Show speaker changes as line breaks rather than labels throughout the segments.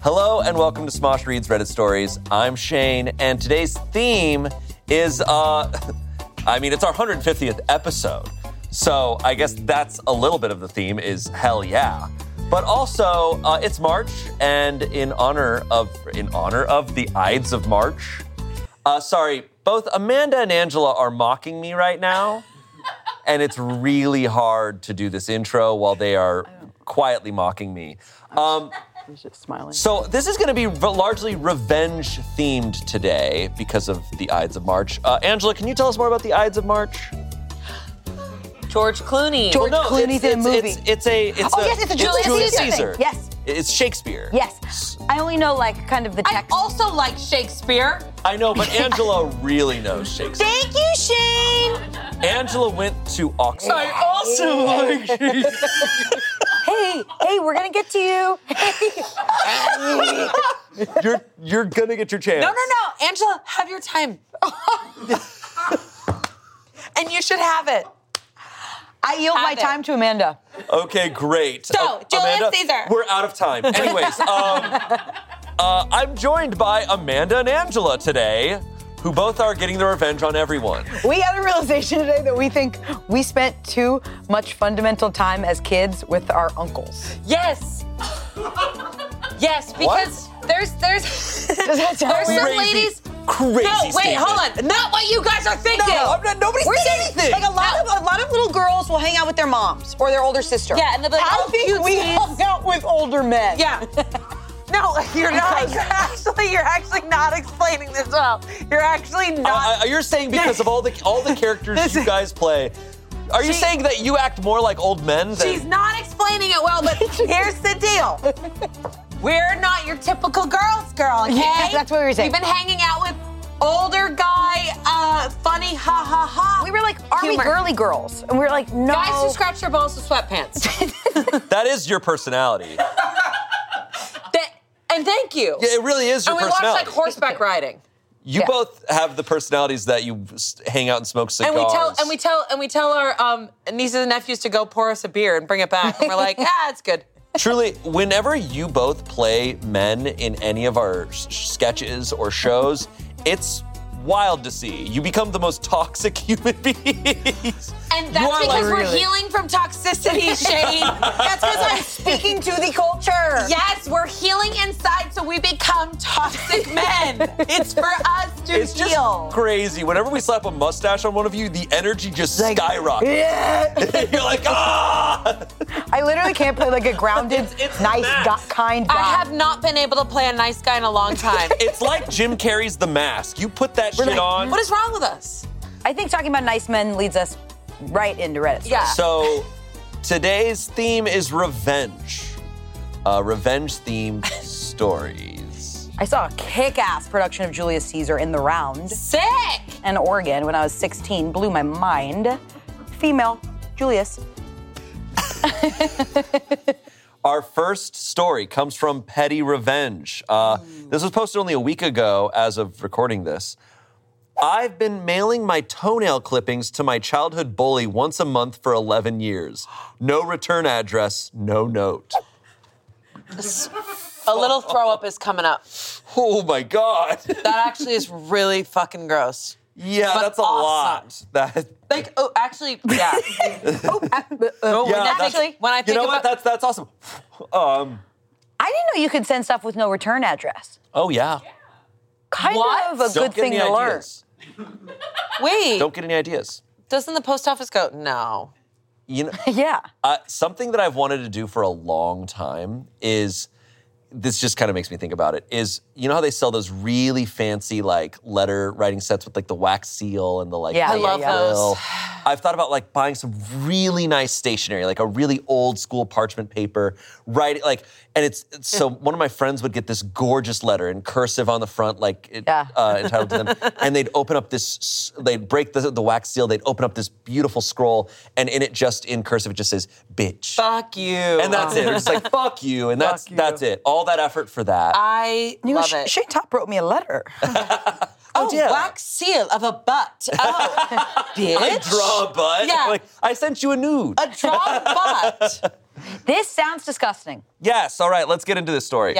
Hello and welcome to Smosh Reads Reddit Stories. I'm Shane, and today's theme is, it's our 150th episode. So I guess that's a little bit of the theme is hell yeah. But also, it's March, and in honor of the Ides of March, both Amanda and Angela are mocking me right now, and it's really hard to do this intro while they are quietly mocking me.
He's just smiling.
So this is going to be largely revenge-themed today because of the Ides of March. Angela, can you tell us more about the Ides of March?
George Clooney.
Clooney's in a movie.
It's a
Julius
Caesar.
Yes.
It's Shakespeare.
Yes. I only know kind of the
I
text.
also like Shakespeare.
I know, but Angela really knows Shakespeare.
Thank you, Shane.
Angela went to Oxford.
I also like
Hey, we're gonna get to you.
You're gonna get your chance.
No. Angela, have your time. And you should have it.
I yield my time to Amanda.
Okay, great.
So, Julius
Amanda,
Caesar.
We're out of time. Anyways, I'm joined by Amanda and Angela today, who both are getting their revenge on everyone.
We had a realization today that we think we spent too much fundamental time as kids with our uncles.
Yes. Yes, because there's some ladies.
Crazy
No, wait,
statement.
hold on. Not what you guys are thinking.
Nobody said anything.
Like a lot of little girls will hang out with their moms or their older sister.
Yeah, and they'll be like,
I think we hung out with older men.
Yeah. No, you're not. You're actually not explaining this well. You're actually not.
You're saying because of all the characters you guys play. Are you saying that you act more like old men?
She's not explaining it well, but here's the deal. We're not your typical girls, girl, okay?
Yeah, that's what we were saying.
We've been hanging out with older guy, funny, ha ha ha.
We were like, are we girly girls? And we were like, no.
Guys who scratch their balls with sweatpants.
That is your personality.
And thank you.
Yeah, it really is your
and we
personality.
watch like horseback riding.
You both have the personalities that you hang out and smoke cigars.
And we tell our nieces and nephews to go pour us a beer and bring it back, and we're like, it's good.
Truly, whenever you both play men in any of our sketches or shows, it's wild to see. You become the most toxic human beings.
And that's because we're healing from toxicity, Shane.
That's because I'm speaking to the culture.
Yes, we're healing inside so we become toxic men. It's for us to
It's just
heal.
crazy. Whenever we slap a mustache on one of you, the energy just skyrockets.
Yeah.
You're like, ah!
I literally can't play like a grounded, nice, kind guy.
I have not been able to play a nice guy in a long time.
It's like Jim Carrey's The Mask. You put that shit on.
What is wrong with us?
I think talking about nice men leads us right into Reddit.
Yeah.
So today's theme is revenge. Revenge-themed stories.
I saw a kick-ass production of Julius Caesar in the round
Sick!
in Oregon when I was 16. Blew my mind. Female, Julius.
Our first story comes from Petty Revenge. This was posted only a week ago as of recording this. I've been mailing my toenail clippings to my childhood bully once a month for 11 years. No return address, no note.
A little throw up is coming up.
Oh my God.
That actually is really fucking gross.
Yeah,
But
that's a
awesome.
lot.
Like, actually, yeah.
Actually,
when I think
You know what?
about
That's awesome.
I didn't know you could send stuff with no return address.
Oh yeah.
Kind
What?
of a
Don't
good
get
thing
any
to learn.
ideas.
wait,
Don't get any ideas.
doesn't the post office go, no?
You know,
Yeah.
something that I've wanted to do for a long time is, this just kind of makes me think about it, is, you know how they sell those really fancy like letter writing sets with like the wax seal and the like.
Yeah,
I love
quill?
those.
I've thought about like buying some really nice stationery, like a really old school parchment paper, writing like, and it's so one of my friends would get this gorgeous letter in cursive on the front, like entitled to them, and they'd open up this, they'd break the wax seal, they'd open up this beautiful scroll, and in it just in cursive it just says bitch.
Fuck you.
And that's it. They're just like, fuck you. And that's it. All that effort for that.
I love it.
Shane Top wrote me a letter.
Oh,
yeah.
wax seal of a butt. Oh, bitch.
I draw a butt.
Yeah.
Like, I sent you a nude.
A drawn butt.
This sounds disgusting.
Yes, all right, let's get into this story.
Yeah.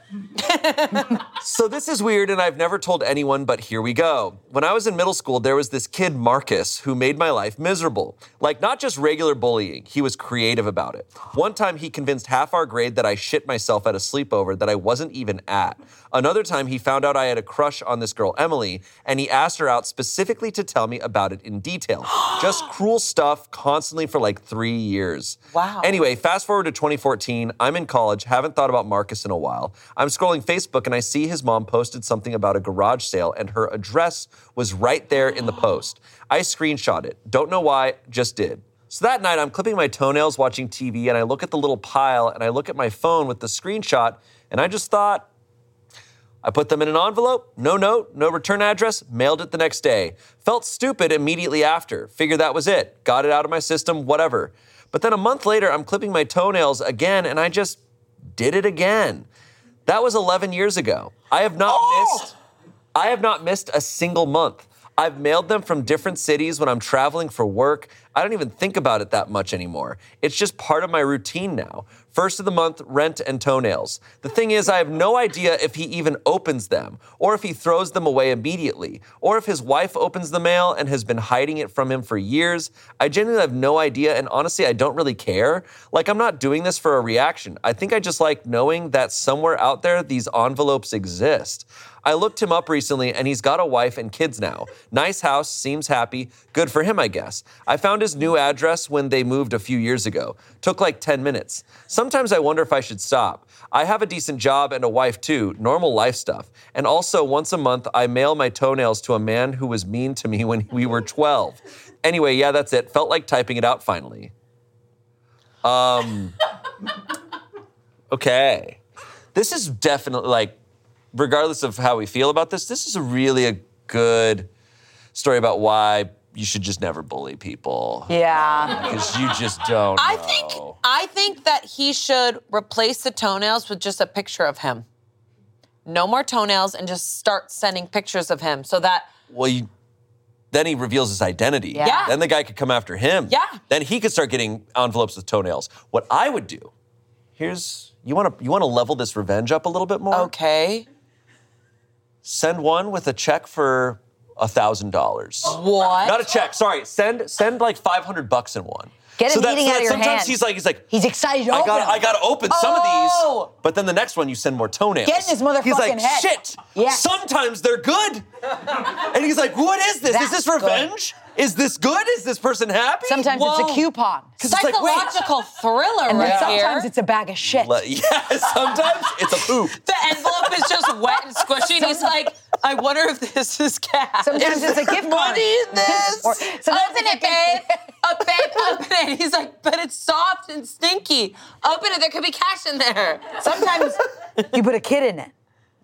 So this is weird, and I've never told anyone, but here we go. When I was in middle school, there was this kid, Marcus, who made my life miserable. Like, not just regular bullying, he was creative about it. One time, he convinced half our grade that I shit myself at a sleepover that I wasn't even at. Another time, he found out I had a crush on this girl, Emily, and he asked her out specifically to tell me about it in detail. Just cruel stuff constantly for like 3 years.
Wow.
Anyway, fast forward to 2014, I'm in college, haven't thought about Marcus in a while. I'm scrolling Facebook and I see his mom posted something about a garage sale and her address was right there in the post. I screenshot it. Don't know why, just did. So that night, I'm clipping my toenails watching TV and I look at the little pile and I look at my phone with the screenshot and I just thought, I put them in an envelope, no note, no return address, mailed it the next day. Felt stupid immediately after. Figured that was it. Got it out of my system, whatever. But then a month later, I'm clipping my toenails again and I just did it again. That was 11 years ago. I have not missed a single month. I've mailed them from different cities when I'm traveling for work. I don't even think about it that much anymore. It's just part of my routine now. First of the month, rent and toenails. The thing is, I have no idea if he even opens them, or if he throws them away immediately, or if his wife opens the mail and has been hiding it from him for years. I genuinely have no idea, and honestly, I don't really care. Like, I'm not doing this for a reaction. I think I just like knowing that somewhere out there, these envelopes exist. I looked him up recently, and he's got a wife and kids now. Nice house, seems happy. Good for him, I guess. I found his new address when they moved a few years ago. Took like 10 minutes. Sometimes I wonder if I should stop. I have a decent job and a wife too, normal life stuff. And also, once a month, I mail my toenails to a man who was mean to me when we were 12. Anyway, yeah, that's it. Felt like typing it out finally. Okay. This is definitely like, regardless of how we feel about this is really a good story about why you should just never bully people.
Yeah.
Because you just don't know.
I think that he should replace the toenails with just a picture of him. No more toenails and just start sending pictures of him so that...
Well, then he reveals his identity.
Yeah.
Then the guy could come after him.
Yeah.
Then he could start getting envelopes with toenails. What I would do, you want to level this revenge up a little bit more?
Okay.
Send one with a check for $1,000.
What?
Not a check. Sorry. Send like $500 in one.
Get him eating out of your
sometimes
hand.
he's like
He's excited to open them.
I gotta open some of these. But then the next one you send more toenails.
Get in his motherfucking
He's like,
head.
shit.
Yeah.
Sometimes they're good. And he's like, what is this?
That's
is this revenge? Is this good? Is this person happy?
Sometimes it's a coupon.
it's like, wait.
Psychological thriller
And then
right
sometimes
here.
it's a bag of shit.
Yeah, sometimes it's a poop.
The envelope is just wet and squishy, and he's like, I wonder if this is cash.
Sometimes it's a gift card.
What is this?
Or
Open
sometimes
it, babe. Babe, open it. He's like, but it's soft and stinky. Open it. There could be cash in there.
Sometimes you put a kid in it.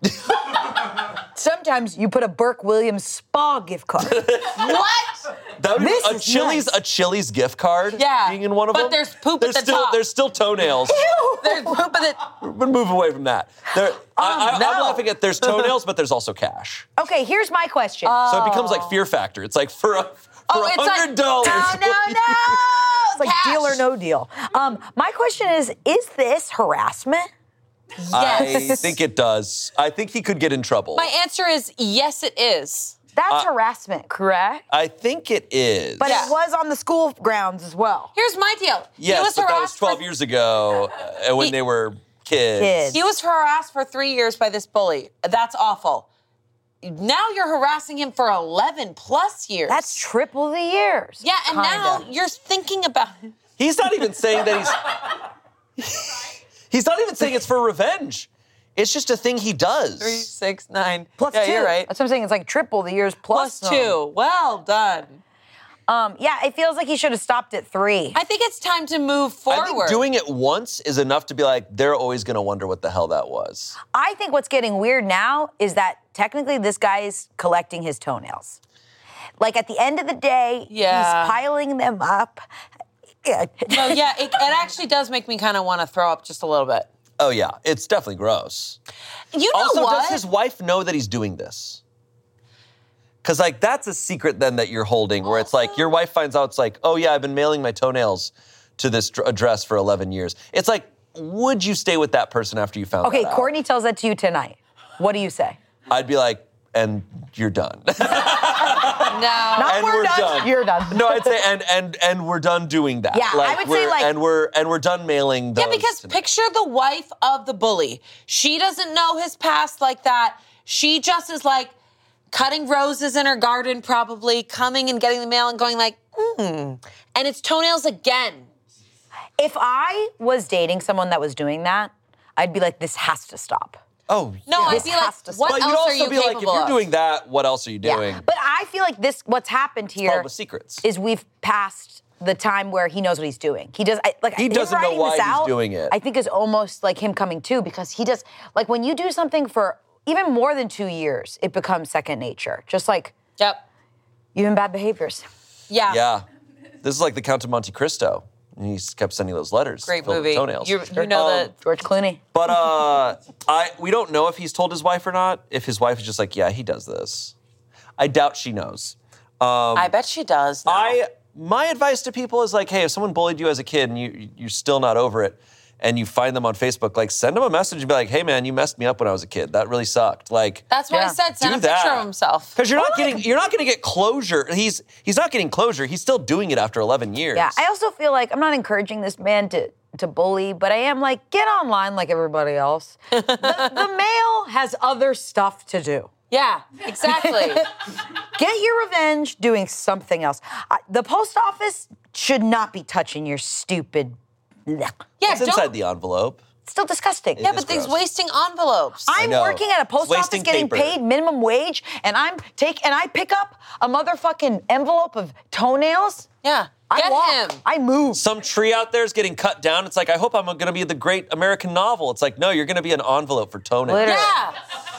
Sometimes you put a Burke Williams spa gift card.
What?
That would
This
be
is nice.
a Chili's gift card.
Yeah,
being in one of
but
them.
there's poop at the top.
There's still toenails.
There's poop in it.
But move away from that. I'm
no.
laughing at there's toenails, but there's also cash.
Okay, here's my question.
So it becomes like Fear Factor. It's like for $100.
It's like, no.
It's like
cash.
deal or no deal. My question is this harassment?
I think it does. I think he could get in trouble.
My answer is yes, it is.
That's harassment, correct?
I think it is.
But it was on the school grounds as well.
Here's my deal.
yes,
he was
but that was
harassed
12 years ago when they were kids.
Kids.
He was harassed for 3 years by this bully. That's awful. Now you're harassing him for 11 plus years.
That's triple the years.
yeah, and now
Kinda.
you're thinking about it.
He's not even saying that he's not even saying it's for revenge. It's just a thing he does.
3, 6, 9.
Plus
yeah,
two.
you're right.
That's what I'm saying. It's like triple the years
Plus
some.
2. Well done.
Yeah, it feels like he should have stopped at 3.
I think it's time to move
I
forward.
think doing it once is enough to be like, they're always going to wonder what the hell that was.
I think what's getting weird now is that technically this guy is collecting his toenails. Like at the end of the day,
Yeah.
he's piling them up. Yeah.
No, yeah, it actually does make me kind of want to throw up just a little bit.
Oh, yeah. It's definitely gross.
You know
Also,
what?
does his wife know that he's doing this? Because, like, that's a secret then that you're holding, where it's like, your wife finds out, it's like, oh, yeah, I've been mailing my toenails to this address for 11 years. It's like, would you stay with that person after you found
Okay,
that out?
Courtney tells that to you tonight. What do you say?
I'd be like, and you're done.
No.
Not
And
we're
we're
done.
done.
You're done.
No, I'd say, and we're done doing that.
Yeah, I would say, like-
and we're done mailing those.
Yeah, because
tonight.
picture the wife of the bully. She doesn't know his past like that. She just is like cutting roses in her garden, probably coming and getting the mail and going like, and it's toenails again.
If I was dating someone that was doing that, I'd be like, this has to stop.
Oh,
No,
yeah.
I'd
This
be like,
has to stop.
what
But you'd
else are
also
you
be like, if
capable
you're
of?
doing that, what else are you doing?
Yeah. But I feel like what's happened here
Called with secrets.
is we've passed the time where he knows what he's doing. He does,
He
him
doesn't know
writing
why
this
he's
out,
doing it.
I think is almost like him coming to, because he does, like when you do something for even more than 2 years, it becomes second nature. Just like
Yep.
even bad behaviors.
Yeah.
Yeah. This is like the Count of Monte Cristo. And he kept sending those letters.
Great
filled with
movie.
Toenails.
You know that.
George Clooney.
But we don't know if he's told his wife or not. If his wife is just like, yeah, he does this. I doubt she knows.
I bet she does. Now.
My advice to people is like, hey, if someone bullied you as a kid and you're still not over it, and you find them on Facebook, like send them a message and be like, hey man, you messed me up when I was a kid. That really sucked. Like
That's why
Yeah.
I said send
do
a picture
that.
of himself.
Because you're not going to get closure. He's not getting closure. He's still doing it after 11 years.
Yeah, I also feel like I'm not encouraging this man to bully, but I am like, get online like everybody else. The mail has other stuff to do.
Yeah, exactly.
Get your revenge doing something else. The post office should not be touching your stupid.
Yeah,
It's
don't.
inside the envelope.
It's still disgusting.
Yeah,
It is
but he's
gross.
wasting envelopes.
I'm
know.
working at a post
It's
office
wasting
getting
paper.
paid minimum wage, and I pick up a motherfucking envelope of toenails.
Yeah,
I
get
walk.
him.
I move.
Some tree out there is getting cut down. It's like, I hope I'm going to be the great American novel. It's like, no, you're going to be an envelope for toenails.
Literally.
Yeah.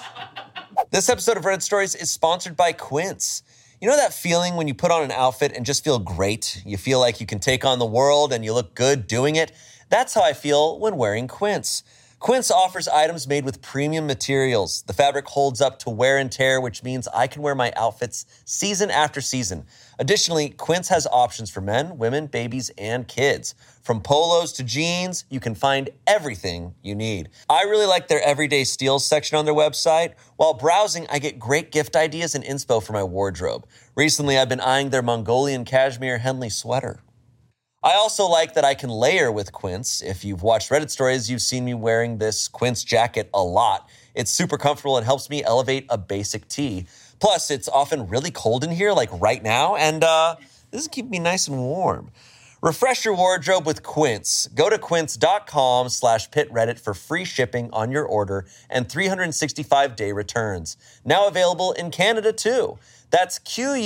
This episode of Reddit Stories is sponsored by Quince. You know that feeling when you put on an outfit and just feel great? You feel like you can take on the world and you look good doing it? That's how I feel when wearing Quince. Quince offers items made with premium materials. The fabric holds up to wear and tear, which means I can wear my outfits season after season. Additionally, Quince has options for men, women, babies, and kids. From polos to jeans, you can find everything you need. I really like their everyday steals section on their website. While browsing, I get great gift ideas and inspo for my wardrobe. Recently, I've been eyeing their Mongolian cashmere Henley sweater. I also like that I can layer with Quince. If you've watched Reddit Stories, you've seen me wearing this Quince jacket a lot. It's super comfortable and helps me elevate a basic tee. Plus, it's often really cold in here, like right now, and this is keeping me nice and warm. Refresh your wardrobe with Quince. Go to quince.com/pitreddit for free shipping on your order and 365-day returns. Now available in Canada, too. That's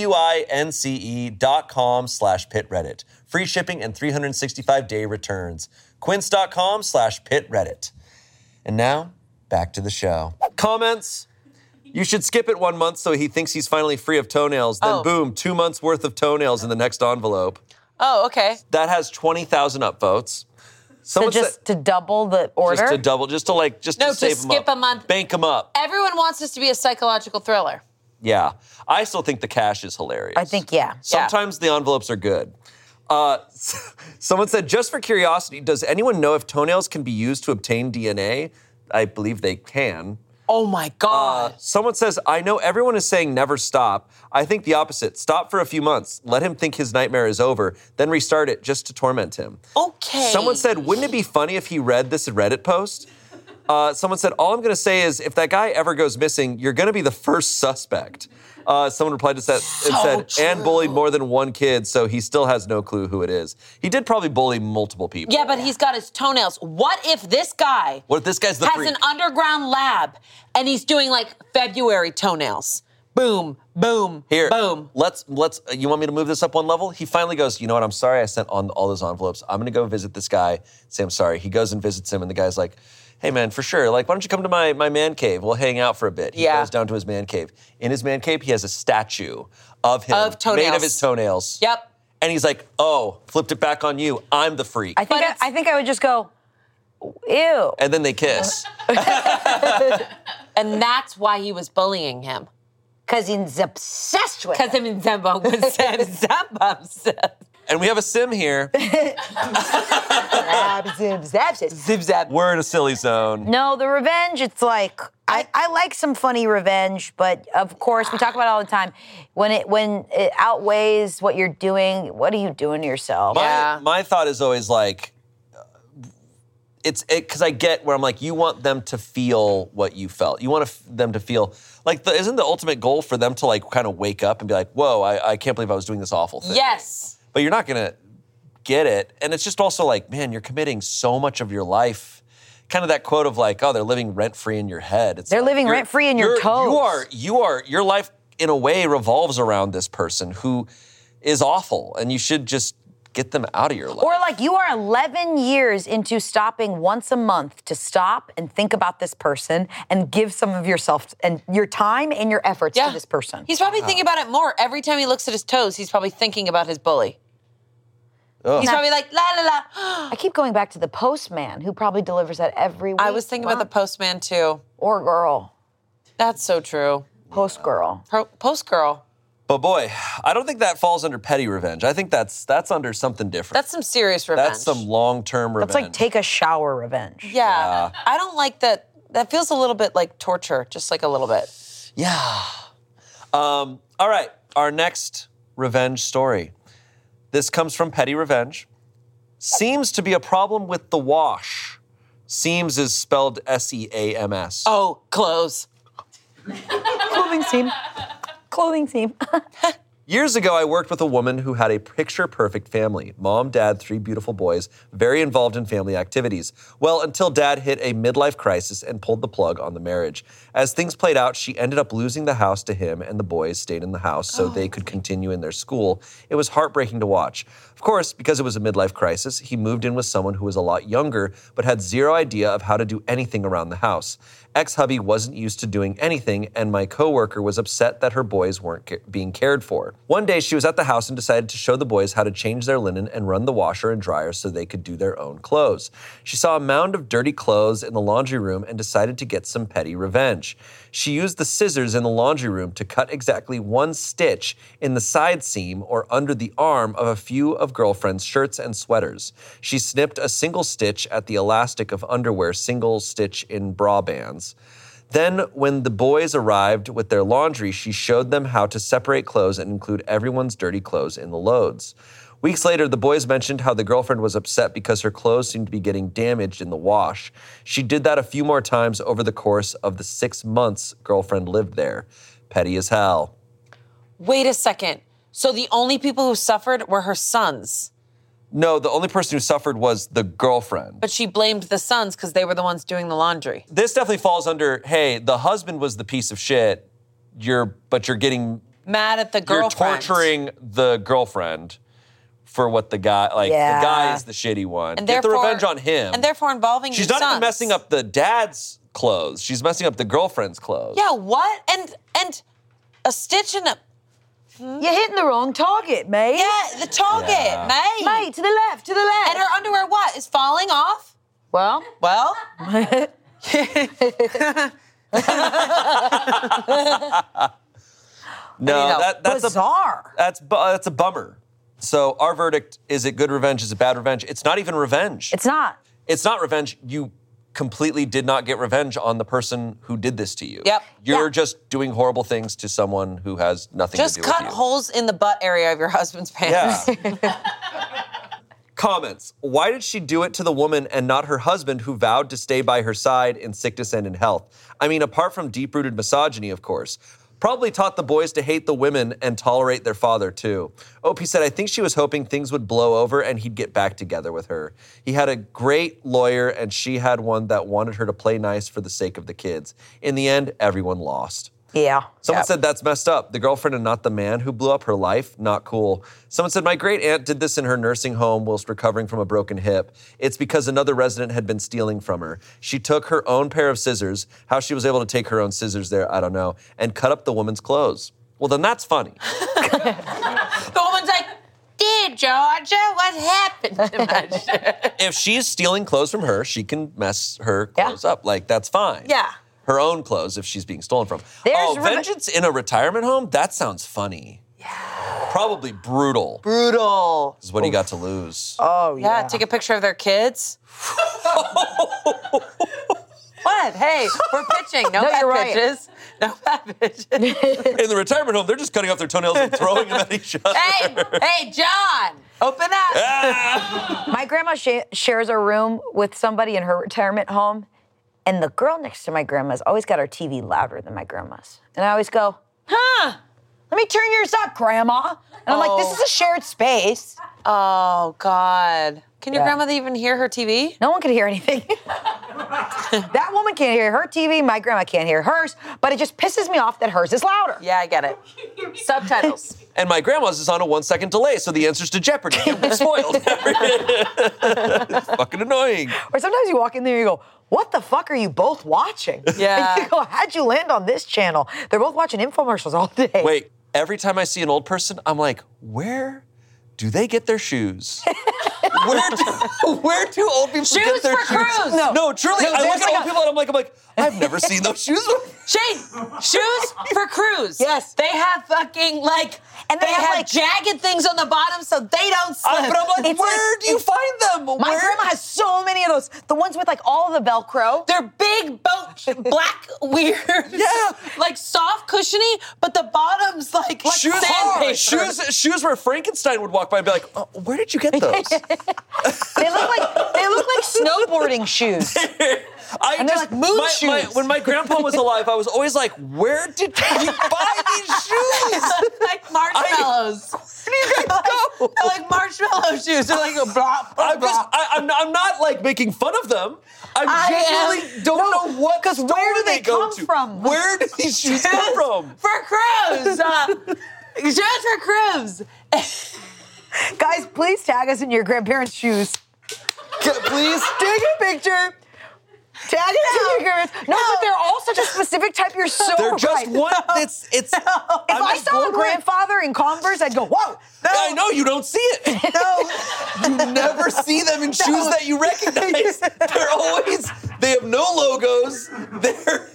QUINCE.com/pitreddit. Free shipping and 365-day returns. Quince.com/pitreddit. And now, back to the show. Comments? You should skip it 1 month so he thinks he's finally free of toenails. Then boom, 2 months worth of toenails in the next envelope.
Oh, okay.
That has 20,000 upvotes.
So
Someone
just
said,
to double the order?
just to double, just to
No,
save
to
them
skip
up.
a month.
Bank them up.
Everyone wants this to be a psychological thriller.
Yeah. I still think the cash is hilarious.
I think, yeah.
Sometimes the envelopes are good. Someone said, just for curiosity, does anyone know if toenails can be used to obtain DNA? I believe they can.
Oh my God.
Someone says, I know everyone is saying never stop. I think the opposite. Stop for a few months. Let him think his nightmare is over. Then restart it just to torment him.
Okay.
Someone said, wouldn't it be funny if he read this Reddit post? Someone said, all I'm going to say is if that guy ever goes missing, you're going to be the first suspect. Someone replied to that and said, and bullied more than one kid, so he still has no clue who it is. He did probably bully multiple people.
Yeah, but he's got his toenails. What if this guy
What if this guy's the
has
freak?
an underground lab and he's doing like February toenails? Boom, boom,
Here,
boom.
let's. You want me to move this up one level? He finally goes, you know what? I'm sorry I sent on all those envelopes. I'm going to go visit this guy. Say I'm sorry. He goes and visits him, and the guy's like, hey man, for sure. Like, why don't you come to my man cave? We'll hang out for a bit. He
Yeah.
goes down to his man cave. In his man cave, he has a statue of him
Of toenails.
made of his toenails.
Yep.
And he's like, oh, flipped it back on you. I'm the freak.
I think I would just go, ew.
And then they kiss.
And that's why he was bullying him.
Because he's obsessed with
Because
it.
him and Zembo was
And we have a sim here.
Zip zap.
We're in a silly zone.
No, the revenge, it's like, I like some funny revenge, but of course, we talk about it all the time. When it outweighs what you're doing, what are you doing to yourself?
My thought is always like, because I get where I'm like, you want them to feel what you felt. You want them to feel, like, isn't the ultimate goal for them to like kind of wake up and be like, whoa, I can't believe I was doing this awful thing.
Yes.
But you're not going to get it. And it's just also like, man, you're committing so much of your life. Kind of that quote of like, oh, they're living rent-free in your head. They're
living rent-free in your toes.
Your life in a way revolves around this person who is awful, and you should just get them out of your life.
Or like you are 11 years into stopping once a month to stop and think about this person and give some of yourself and your time and your efforts to this person.
He's probably thinking about it more. Every time he looks at his toes, he's probably thinking about his bully.
Ugh.
He's probably like, la, la, la.
I keep going back to the postman who probably delivers that every week.
I was thinking about the postman too.
Or girl.
That's so true.
Post girl.
Post girl.
But boy, I don't think that falls under petty revenge. I think that's under something different.
That's some serious revenge.
That's some long-term revenge.
That's like take a shower revenge.
Yeah. I don't like that. That feels a little bit like torture, just like a little bit.
Yeah. All right, our next revenge story. This comes from Petty Revenge. Seems to be a problem with the wash. Seams is spelled S-E-A-M-S.
Oh, clothes.
Clothing seam. Clothing seam.
Years ago, I worked with a woman who had a picture-perfect family. Mom, dad, 3 beautiful boys, very involved in family activities. Well, until dad hit a midlife crisis and pulled the plug on the marriage. As things played out, she ended up losing the house to him, and the boys stayed in the house so they could continue in their school. It was heartbreaking to watch. Of course, because it was a midlife crisis, he moved in with someone who was a lot younger, but had zero idea of how to do anything around the house. Ex-hubby wasn't used to doing anything, and my coworker was upset that her boys weren't being cared for. One day, she was at the house and decided to show the boys how to change their linen and run the washer and dryer so they could do their own clothes. She saw a mound of dirty clothes in the laundry room and decided to get some petty revenge. She used the scissors in the laundry room to cut exactly 1 stitch in the side seam or under the arm of a few of girlfriend's shirts and sweaters. She snipped a single stitch at the elastic of underwear, single stitch in bra bands. Then, when the boys arrived with their laundry, she showed them how to separate clothes and include everyone's dirty clothes in the loads. Weeks later, the boys mentioned how the girlfriend was upset because her clothes seemed to be getting damaged in the wash. She did that a few more times over the course of the 6 months girlfriend lived there. Petty as hell.
Wait a second. So the only people who suffered were her sons.
No, the only person who suffered was the girlfriend.
But she blamed the sons because they were the ones doing the laundry.
This definitely falls under, hey, the husband was the piece of shit, but you're getting
mad at the girlfriend.
You're torturing the girlfriend for what the guy, the guy is the shitty one.
And
get the revenge on him.
And therefore involving
She's
your
not even
sons.
messing up the dad's clothes. She's messing up the girlfriend's clothes.
Yeah, what? And a stitch in a...
You're hitting the wrong target, mate.
Yeah, the target, mate.
Mate, to the left, to the left.
And her underwear, what, is falling off?
Well.
No, that's
bizarre.
That's a bummer. So our verdict, is it good revenge? Is it bad revenge? It's not even revenge.
It's not.
It's not revenge. You completely did not get revenge on the person who did this to you.
Yep.
You're just doing horrible things to someone who has nothing to do with you.
Just cut holes in the butt area of your husband's pants.
Yeah. Comments. Why did she do it to the woman and not her husband who vowed to stay by her side in sickness and in health? I mean, apart from deep-rooted misogyny, of course. Probably taught the boys to hate the women and tolerate their father, too. Opie said, I think she was hoping things would blow over and he'd get back together with her. He had a great lawyer and she had one that wanted her to play nice for the sake of the kids. In the end, everyone lost.
Yeah.
Someone said that's messed up. The girlfriend and not the man who blew up her life, not cool. Someone said, my great aunt did this in her nursing home whilst recovering from a broken hip. It's because another resident had been stealing from her. She took her own pair of scissors, how she was able to take her own scissors there, I don't know, and cut up the woman's clothes. Well, then that's funny.
The woman's like, dear Georgia, what happened to my shirt?
If she's stealing clothes from her, she can mess her clothes up. Like, that's fine.
Yeah.
Her own clothes if she's being stolen from.
There's
vengeance in a retirement home? That sounds funny. Yeah. probably brutal.
Brutal.
Is what he got to lose.
Oh,
Yeah,
yeah.
take a picture of their kids. What? Hey, we're pitching. No, bad
you're right.
pitches. No bad pitches.
In the retirement home, they're just cutting off their toenails and throwing them at each other.
Hey, John, open up.
My grandma shares a room with somebody in her retirement home, and the girl next to my grandma's always got her TV louder than my grandma's. And I always go, let me turn yours up, Grandma. And I'm like, this is a shared space.
Oh, God. Can your
Yeah.
grandmother even hear her TV?
No one can hear anything. That woman can't hear her TV, my grandma can't hear hers, but it just pisses me off that hers is louder.
Yeah, I get it. Subtitles.
And my grandma's is on a 1-second delay, so the answers to Jeopardy get spoiled. It's fucking annoying.
Or sometimes you walk in there and you go, what the fuck are you both watching?
Yeah.
And you go, how'd you land on this channel? They're both watching infomercials all day.
Wait, every time I see an old person, I'm like, where do they get their shoes? Where do old people
Shoes
get their
for
shoes?
Cruise.
No, truly,
No,
I look
there's
at
like
old people and I'm like, I've never seen those shoes.
Shane, shoes for Cruise.
Yes.
They have fucking
And they have, like-
jagged things on the bottom so they don't slip.
But I'm like,
It's
where
like-
do you find them?
My
Where?
grandma has so many of those. The ones with like all the Velcro.
They're big, black, weird,
Yeah.
like soft, cushiony, but the bottom's like sandpaper.
Shoes where Frankenstein would walk by and be like, oh, where did you get those?
They look like snowboarding shoes.
And
they're like moon shoes.
When my grandpa was alive, I was always like, where did you buy these shoes?
Like marshmallows.
Where do you guys go?
They're like marshmallow shoes. They're like a blah, blah,
I'm not like making fun of them. I genuinely don't know what
'cause
store
where do they
go
come
to.
from?
Where do these shoes come from?
For Cruise. Shoes for Cruise.
Guys, please tag us in your grandparents' shoes.
Please.
Take a picture. Tag it to your grandparents. No, but they're all such a specific type. You're so
They're just
right.
one. It's.
If I saw a grandfather in Converse, I'd go, whoa.
I know you don't see it. No, you never see them in shoes that you recognize. They're always. They have no logos. They're.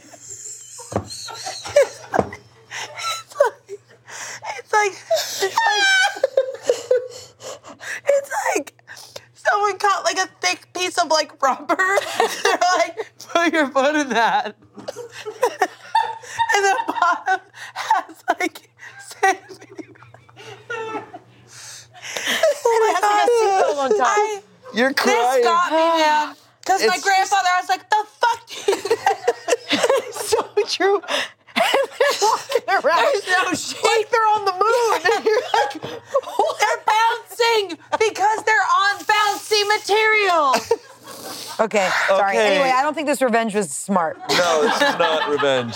It's like someone caught like a thick piece of like rubber. They're like, put your foot in that. And the bottom has like sandpaper.
It has like a seatbelt on top.
You're
This
crying.
got me, man. Because my
It's
grandfather, I was like, the fuck do you
It's so true. And they're walking around
There's no shape.
like they're on the moon. And you're like,
They're bouncing because they're on bouncy material.
okay, sorry.
Okay.
Anyway, I don't think this revenge was smart.
No, this is not revenge.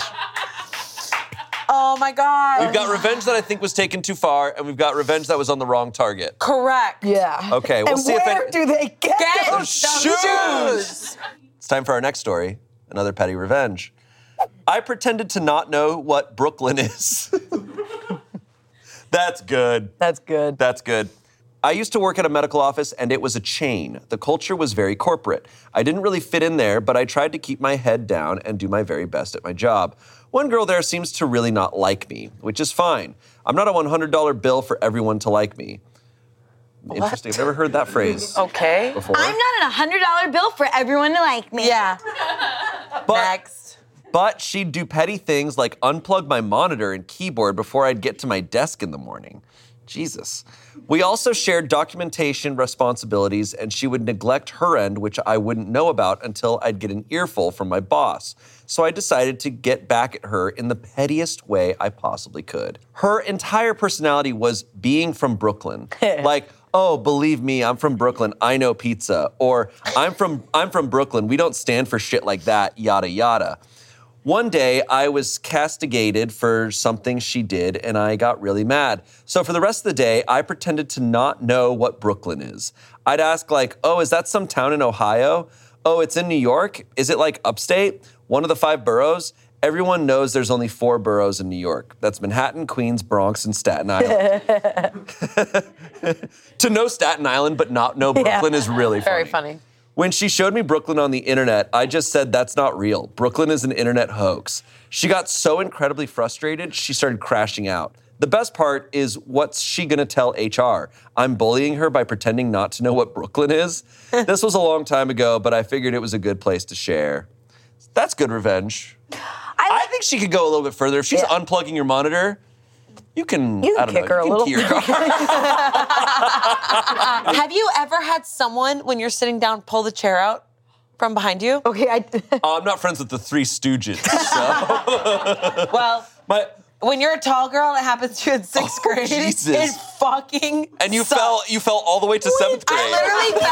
Oh my God.
We've got revenge that I think was taken too far, and we've got revenge that was on the wrong target.
Correct.
Yeah.
Okay, we'll
and
see if
where do they get
Get
those
those
shoes. It's time for our next story, another petty revenge. I pretended to not know what Brooklyn is. That's good.
That's good.
That's good. I used to work at a medical office, and it was a chain. The culture was very corporate. I didn't really fit in there, but I tried to keep my head down and do my very best at my job. One girl there seems to really not like me, which is fine. I'm not a $100 bill for everyone to like me. Interesting. I've never heard that phrase
Okay.
before.
I'm not a $100 bill for everyone to like me.
Yeah.
But-
Next.
But she'd do petty things like unplug my monitor and keyboard before I'd get to my desk in the morning. Jesus. We also shared documentation responsibilities, and she would neglect her end, which I wouldn't know about until I'd get an earful from my boss. So I decided to get back at her in the pettiest way I possibly could. Her entire personality was being from Brooklyn. Like, oh, believe me, I'm from Brooklyn, I know pizza. Or I'm from Brooklyn, we don't stand for shit like that, yada yada. One day, I was castigated for something she did, and I got really mad. So for the rest of the day, I pretended to not know what Brooklyn is. I'd ask like, oh, is that some town in Ohio? Oh, it's in New York? Is it like upstate? One of the 5 boroughs? Everyone knows there's only 4 boroughs in New York. That's Manhattan, Queens, Bronx, and Staten Island. To know Staten Island but not know Brooklyn is really funny.
Very funny.
When she showed me Brooklyn on the internet, I just said, that's not real. Brooklyn is an internet hoax. She got so incredibly frustrated, she started crashing out. The best part is, what's she gonna tell HR? I'm bullying her by pretending not to know what Brooklyn is? This was a long time ago, but I figured it was a good place to share. That's good revenge. I think she could go a little bit further. If she's unplugging your monitor, you can
kick her a little.
key her car.
Have you ever had someone, when you're sitting down, pull the chair out from behind you?
Okay,
I'm not friends with the Three Stooges, so.
Well, when you're a tall girl and it happens to you in sixth grade,
Jesus.
it fucking
And you
sucks.
fell all the way to seventh grade.
I literally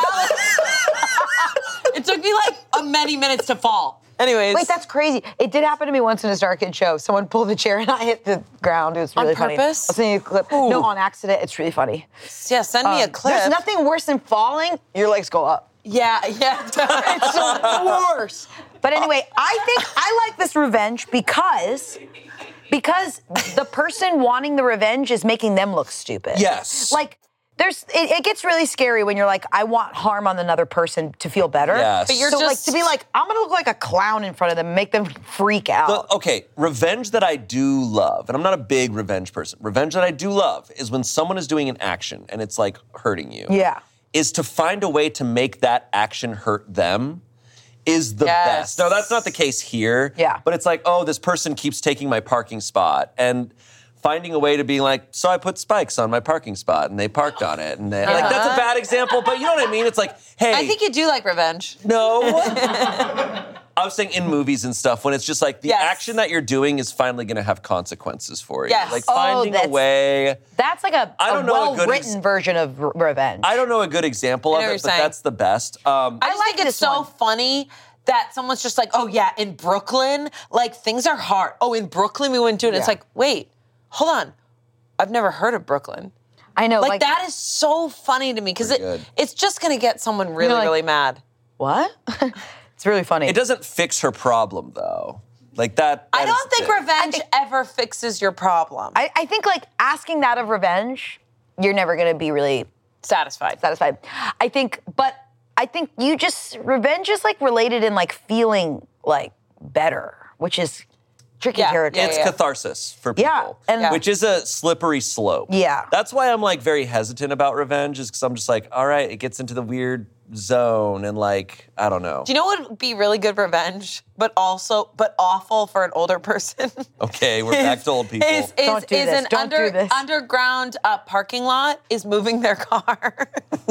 fell. It took me like many minutes to fall. Anyways.
Wait, that's crazy. It did happen to me once in a Star Kid show. Someone pulled the chair and I hit the ground. It was really funny.
purpose?
I'll send you a clip. No, on accident. It's really funny.
Yeah, send me a clip.
There's nothing worse than falling. Your legs go up.
Yeah.
It's the worst. But anyway, I think I like this revenge because the person wanting the revenge is making them look stupid.
Yes.
Like, it gets really scary when you're like, I want harm on another person to feel better.
Yes.
But you're
so
just
like to be like, I'm gonna look like a clown in front of them, make them freak out.
Okay, revenge that I do love, and I'm not a big revenge person. Revenge that I do love is when someone is doing an action and it's like hurting you.
Yeah.
Is to find a way to make that action hurt them is the best. Now, that's not the case here.
Yeah.
But it's like, oh, this person keeps taking my parking spot. And finding a way to be like, so I put spikes on my parking spot and they parked on it. And they, like, that's a bad example, but you know what I mean? It's like, hey.
I think you do like revenge.
No. I was saying in movies and stuff, when it's just like the action that you're doing is finally going to have consequences for you.
Yes.
Like finding a way.
That's like a well-written version of revenge.
I don't know a good example of it, but that's the best.
I just think it's so funny that someone's just like, oh yeah, in Brooklyn, like things are hard. Oh, in Brooklyn we wouldn't do it. It's like, wait, hold on. I've never heard of Brooklyn.
I know.
Like that is so funny to me because it's just going to get someone really, really mad.
What? It's really funny.
It doesn't fix her problem, though. Like that.
I don't think revenge ever fixes your problem.
I think like asking that of revenge, you're never going to be really
satisfied.
I think you just, revenge is like related in like feeling like better, which is tricky territory.
It's catharsis for people, which is a slippery slope.
Yeah.
That's why I'm like very hesitant about revenge, is because I'm just like, all right, it gets into the weird zone and like, I don't know.
Do you know what would be really good revenge, but awful for an older person?
Okay, we're back to old people.
Don't do this. Don't do this.
Underground parking lot is moving their car.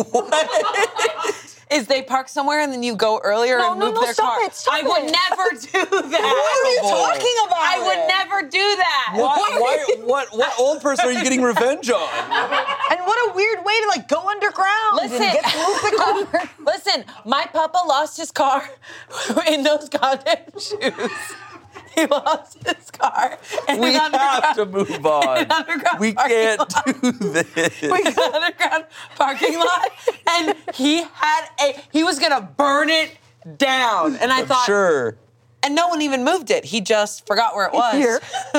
What?
Is they park somewhere and then you go earlier and move their car.
Stop
I would never do that.
What are you talking about?
I would never do that.
What old person are you getting revenge on?
And what a weird way to like go underground.
Listen,
and get to move the car.
Listen, my papa lost his car in those goddamn shoes. He lost his car.
We have to move on. We can't do this.
We got underground parking lot, and he was gonna burn it down. And I thought,
sure.
And no one even moved it. He just forgot where it was.
Here.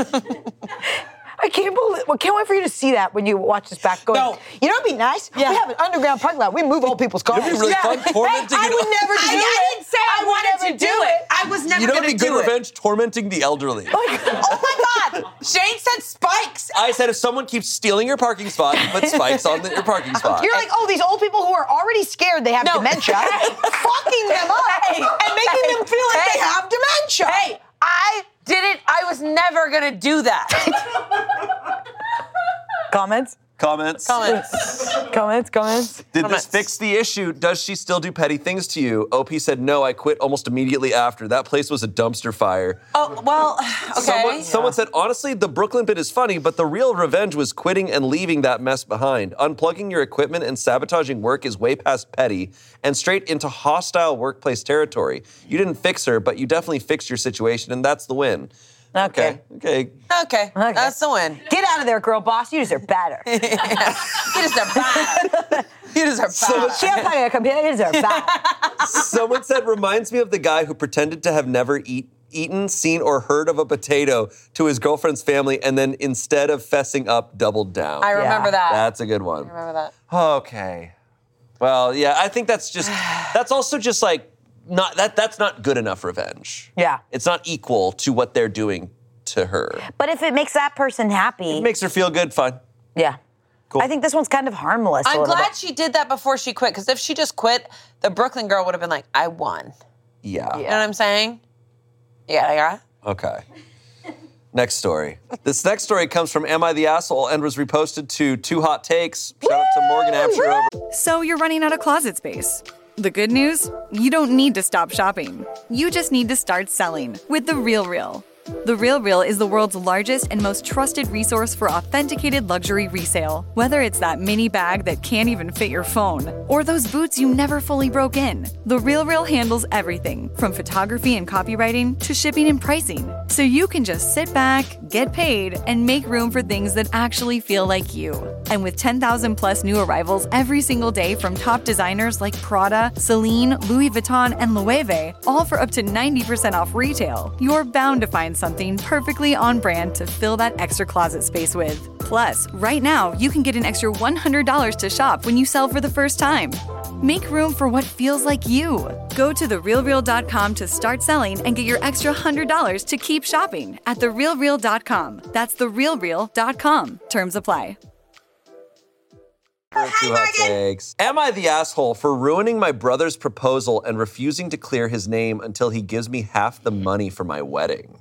I can't believe. Well, can't wait for you to see that when you watch this back. Going,
No.
You know, it'd be nice.
Yeah.
We have an underground parking lot. We move old people's cars.
It'd be really fun tormenting.
I would never do it.
I didn't say I wanted to do it. I was never
You know,
gonna
it'd be
do
good
it.
revenge tormenting the elderly.
Oh my God! Shane said spikes.
I said if someone keeps stealing your parking spot, you put spikes on your parking spot.
You're like, oh, these old people who are already scared they have dementia, fucking them up and making them feel like they have dementia.
Hey, I was never gonna do that.
Comments?
Comments? Did this fix the issue? Does she still do petty things to you? OP said, no, I quit almost immediately after. That place was a dumpster fire.
Oh, well, okay.
Someone said, honestly, the Brooklyn bit is funny, but the real revenge was quitting and leaving that mess behind. Unplugging your equipment and sabotaging work is way past petty and straight into hostile workplace territory. You didn't fix her, but you definitely fixed your situation, and that's the win.
Okay.
That's the win.
Get out of there, girl boss. You deserve better.
You deserve better. You deserve better.
She has like a computer. You deserve better.
Someone said, reminds me of the guy who pretended to have never eaten, seen, or heard of a potato to his girlfriend's family, and then instead of fessing up, doubled down.
I remember that.
That's a good one.
I remember that.
Okay. Well, yeah, I think that's also just like, that's not good enough revenge.
Yeah.
It's not equal to what they're doing to her.
But if it makes that person happy,
It makes her feel good, fine.
yeah.
Cool.
I think this one's kind of harmless.
I'm
a little
glad
bit.
she did that before she quit, because if she just quit, the Brooklyn girl would have been like, I won.
Yeah.
You know what I'm saying? Yeah.
Okay. Next story. This next story comes from Am I the Asshole and was reposted to Two Hot Takes. Shout out to Morgan Absher over.
So you're running out of closet space. The good news? You don't need to stop shopping. You just need to start selling with The RealReal. The RealReal is the world's largest and most trusted resource for authenticated luxury resale. Whether it's that mini bag that can't even fit your phone, or those boots you never fully broke in, The RealReal handles everything from photography and copywriting to shipping and pricing. So you can just sit back, get paid, and make room for things that actually feel like you. And with 10,000 plus new arrivals every single day from top designers like Prada, Celine, Louis Vuitton, and Loewe, all for up to 90% off retail, you're bound to find something perfectly on brand to fill that extra closet space with. Plus, right now, you can get an extra $100 to shop when you sell for the first time. Make room for what feels like you. Go to therealreal.com to start selling and get your extra $100 to keep shopping at therealreal.com. That's therealreal.com. Terms apply.
Two Hot Takes. Am I the asshole for ruining my brother's proposal and refusing to clear his name until he gives me half the money for my wedding?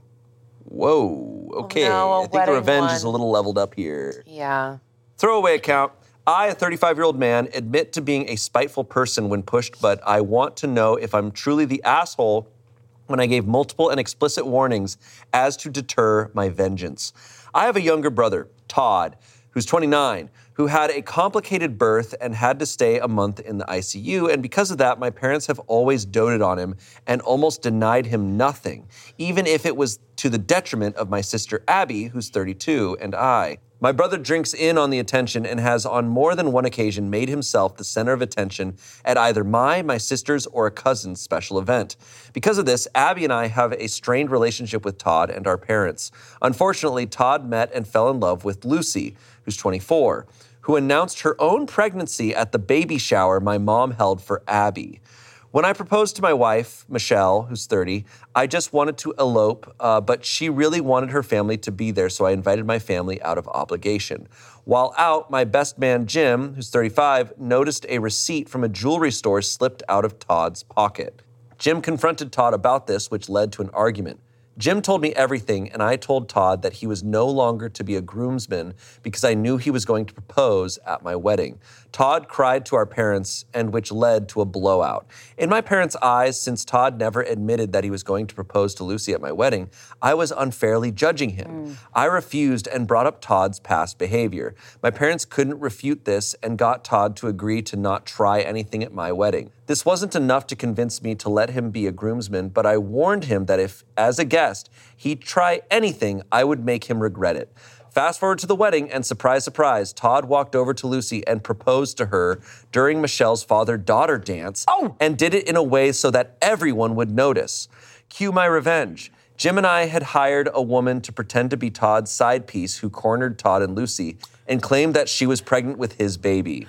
Whoa. Okay.
no, a
I think the
wedding
revenge
one.
is a little leveled up here.
Yeah.
Throwaway account. I, a 35-year-old man, admit to being a spiteful person when pushed, but I want to know if I'm truly the asshole when I gave multiple and explicit warnings as to deter my vengeance. I have a younger brother, Todd, who's 29, who had a complicated birth and had to stay a month in the ICU. And because of that, my parents have always doted on him and almost denied him nothing, even if it was to the detriment of my sister Abby, who's 32, and I. My brother drinks in on the attention and has on more than one occasion made himself the center of attention at either my sister's, or a cousin's special event. Because of this, Abby and I have a strained relationship with Todd and our parents. Unfortunately, Todd met and fell in love with Lucy, who's 24, who announced her own pregnancy at the baby shower my mom held for Abby. When I proposed to my wife, Michelle, who's 30, I just wanted to elope, but she really wanted her family to be there, so I invited my family out of obligation. While out, my best man, Jim, who's 35, noticed a receipt from a jewelry store slipped out of Todd's pocket. Jim confronted Todd about this, which led to an argument. Jim told me everything, and I told Todd that he was no longer to be a groomsman because I knew he was going to propose at my wedding. Todd cried to our parents, and which led to a blowout. In my parents' eyes, since Todd never admitted that he was going to propose to Lucy at my wedding, I was unfairly judging him. I refused and brought up Todd's past behavior. My parents couldn't refute this and got Todd to agree to not try anything at my wedding. This wasn't enough to convince me to let him be a groomsman, but I warned him that if, as a guest, he'd try anything, I would make him regret it. Fast forward to the wedding, and surprise, surprise, Todd walked over to Lucy and proposed to her during Michelle's father-daughter dance, and did it in a way so that everyone would notice. Cue my revenge. Jim and I had hired a woman to pretend to be Todd's side piece who cornered Todd and Lucy and claimed that she was pregnant with his baby.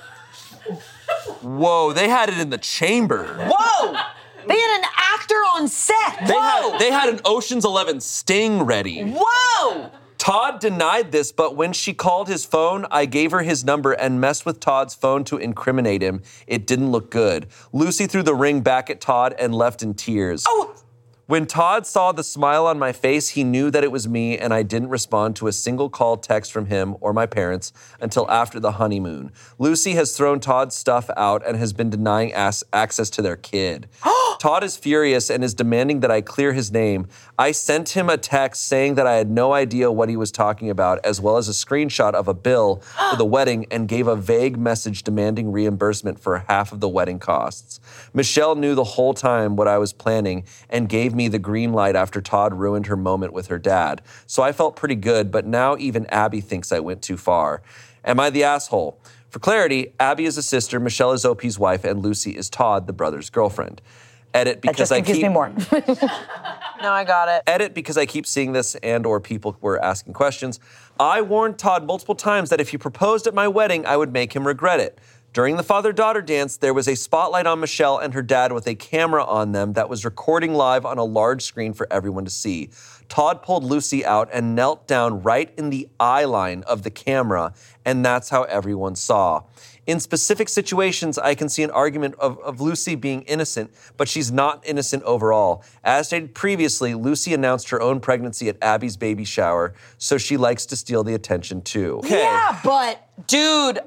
Whoa, they had it in the chamber.
Whoa! They had an actor on set.
They had an Ocean's 11 sting ready.
Whoa!
Todd denied this, but when she called his phone, I gave her his number and messed with Todd's phone to incriminate him. It didn't look good. Lucy threw the ring back at Todd and left in tears. When Todd saw the smile on my face, he knew that it was me, and I didn't respond to a single call text from him or my parents until after the honeymoon. Lucy has thrown Todd's stuff out and has been denying access to their kid. Todd is furious and is demanding that I clear his name. I sent him a text saying that I had no idea what he was talking about, as well as a screenshot of a bill for the wedding, and gave a vague message demanding reimbursement for half of the wedding costs. Michelle knew the whole time what I was planning and gave me the green light after Todd ruined her moment with her dad. So I felt pretty good, but now even Abby thinks I went too far. Am I the asshole? For clarity, Abby is a sister, Michelle is OP's wife, and Lucy is Todd, the brother's girlfriend. Edit because
That just confused me more.
No, I got it.
Edit because I keep seeing this and or people were asking questions. I warned Todd multiple times that if he proposed at my wedding, I would make him regret it. During the father-daughter dance, there was a spotlight on Michelle and her dad with a camera on them that was recording live on a large screen for everyone to see. Todd pulled Lucy out and knelt down right in the eye line of the camera, and that's how everyone saw. In specific situations, I can see an argument of Lucy being innocent, but she's not innocent overall. As stated previously, Lucy announced her own pregnancy at Abby's baby shower, so she likes to steal the attention too. Okay.
Yeah, but dude,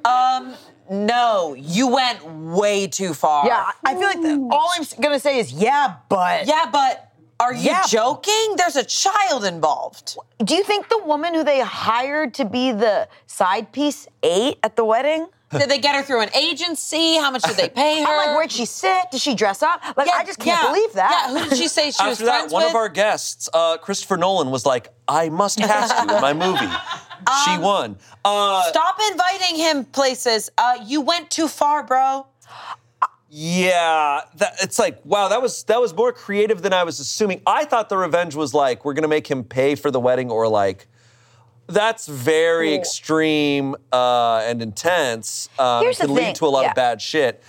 no, you went way too far.
Yeah, I feel like all I'm gonna say is yeah, but.
Yeah, but are you
Yeah.
joking? There's a child involved.
Do you think the woman who they hired to be the side piece ate at the wedding?
Did they get her through an agency? How much did they pay her?
I'm like, where'd she sit? Did she dress up? Like, I just can't believe that.
Yeah, who did she say she was
After that,
friends
one
with?
of our guests, Christopher Nolan, was like, I must cast you in my movie. She won.
Stop inviting him places. You went too far, bro.
Yeah, it's like, wow, that was more creative than I was assuming. I thought the revenge was like, we're gonna make him pay for the wedding, or like, that's very extreme and intense.
Here's
It can
the
lead
thing,
to a lot
yeah.
of bad shit.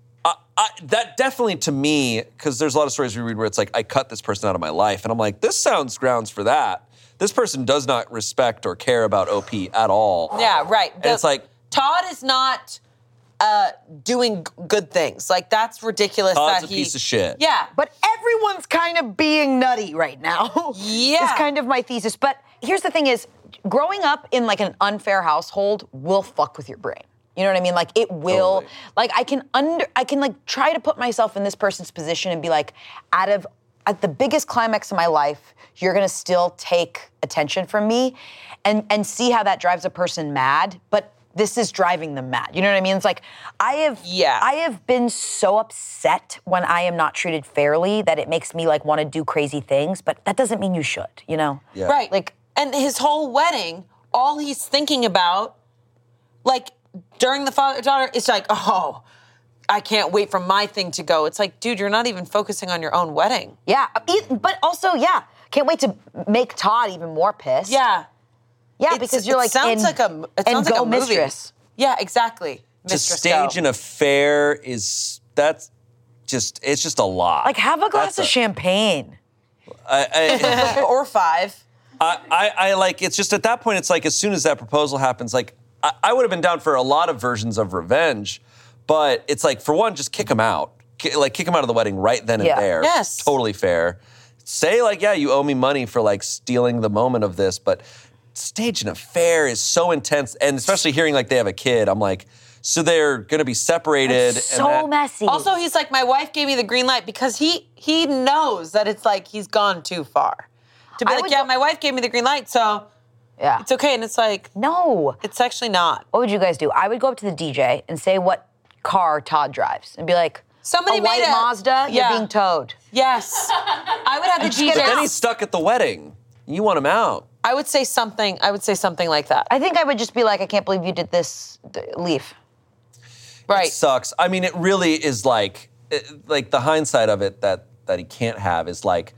That definitely, to me, because there's a lot of stories we read where it's like, I cut this person out of my life, and I'm like, this sounds grounds for that. This person does not respect or care about OP at all.
Yeah, right.
And it's like,
Todd is not doing good things. Like, that's ridiculous.
Todd's
that
a piece of shit.
Yeah,
But everyone's kind of being nutty right now.
Yeah.
Is kind of my thesis. But here's the thing is, growing up in like an unfair household will fuck with your brain. You know what I mean? Like it will,
Totally.
like I can like try to put myself in this person's position and be like, at the biggest climax of my life, you're gonna still take attention from me and see how that drives a person mad, but this is driving them mad. You know what I mean? It's like, I have been so upset when I am not treated fairly that it makes me like wanna do crazy things, but that doesn't mean you should, you know?
Yeah.
right.
Like,
and his whole wedding, all he's thinking about, like, during the father-daughter, it's like, oh, I can't wait for my thing to go. It's like, dude, you're not even focusing on your own wedding.
yeah, but also, yeah, can't wait to make Todd even more pissed.
Yeah.
Yeah,
It's-
because you're
it
like,
sounds
in,
like a it
and
sounds like
go
a movie.
mistress.
Yeah, exactly.
To
Mistress
stage
Go.
an affair it's just a lot.
Like, have a glass
That's
of champagne.
or 5.
I like, it's just at that point, it's like, as soon as that proposal happens, like, I would have been down for a lot of versions of revenge, but it's like, for one, just kick him out. Kick him out of the wedding right then and
Yeah.
there.
Yes.
Totally fair. Say, like, yeah, you owe me money for, like, stealing the moment of this, but stage an affair is so intense, and especially hearing, like, they have a kid, I'm like, so they're gonna be separated.
So messy.
Also, he's like, my wife gave me the green light because he knows that it's like he's gone too far. To be
I
like,
would
yeah,
go-
my wife gave me the green light, so
yeah.
it's okay. And it's like,
No.
it's actually not.
What would you guys do? I would go up to the DJ and say what car Todd drives and be like,
Somebody
a white
made a-
Mazda,
Yeah.
you're being towed.
Yes. I would have the
get
DJ.
it
Then he's stuck at the wedding. You want him out.
I would say something like that.
I think I would just be like, I can't believe you did this. Leave.
Right.
It sucks. I mean, it really is like the hindsight of it that he can't have is like,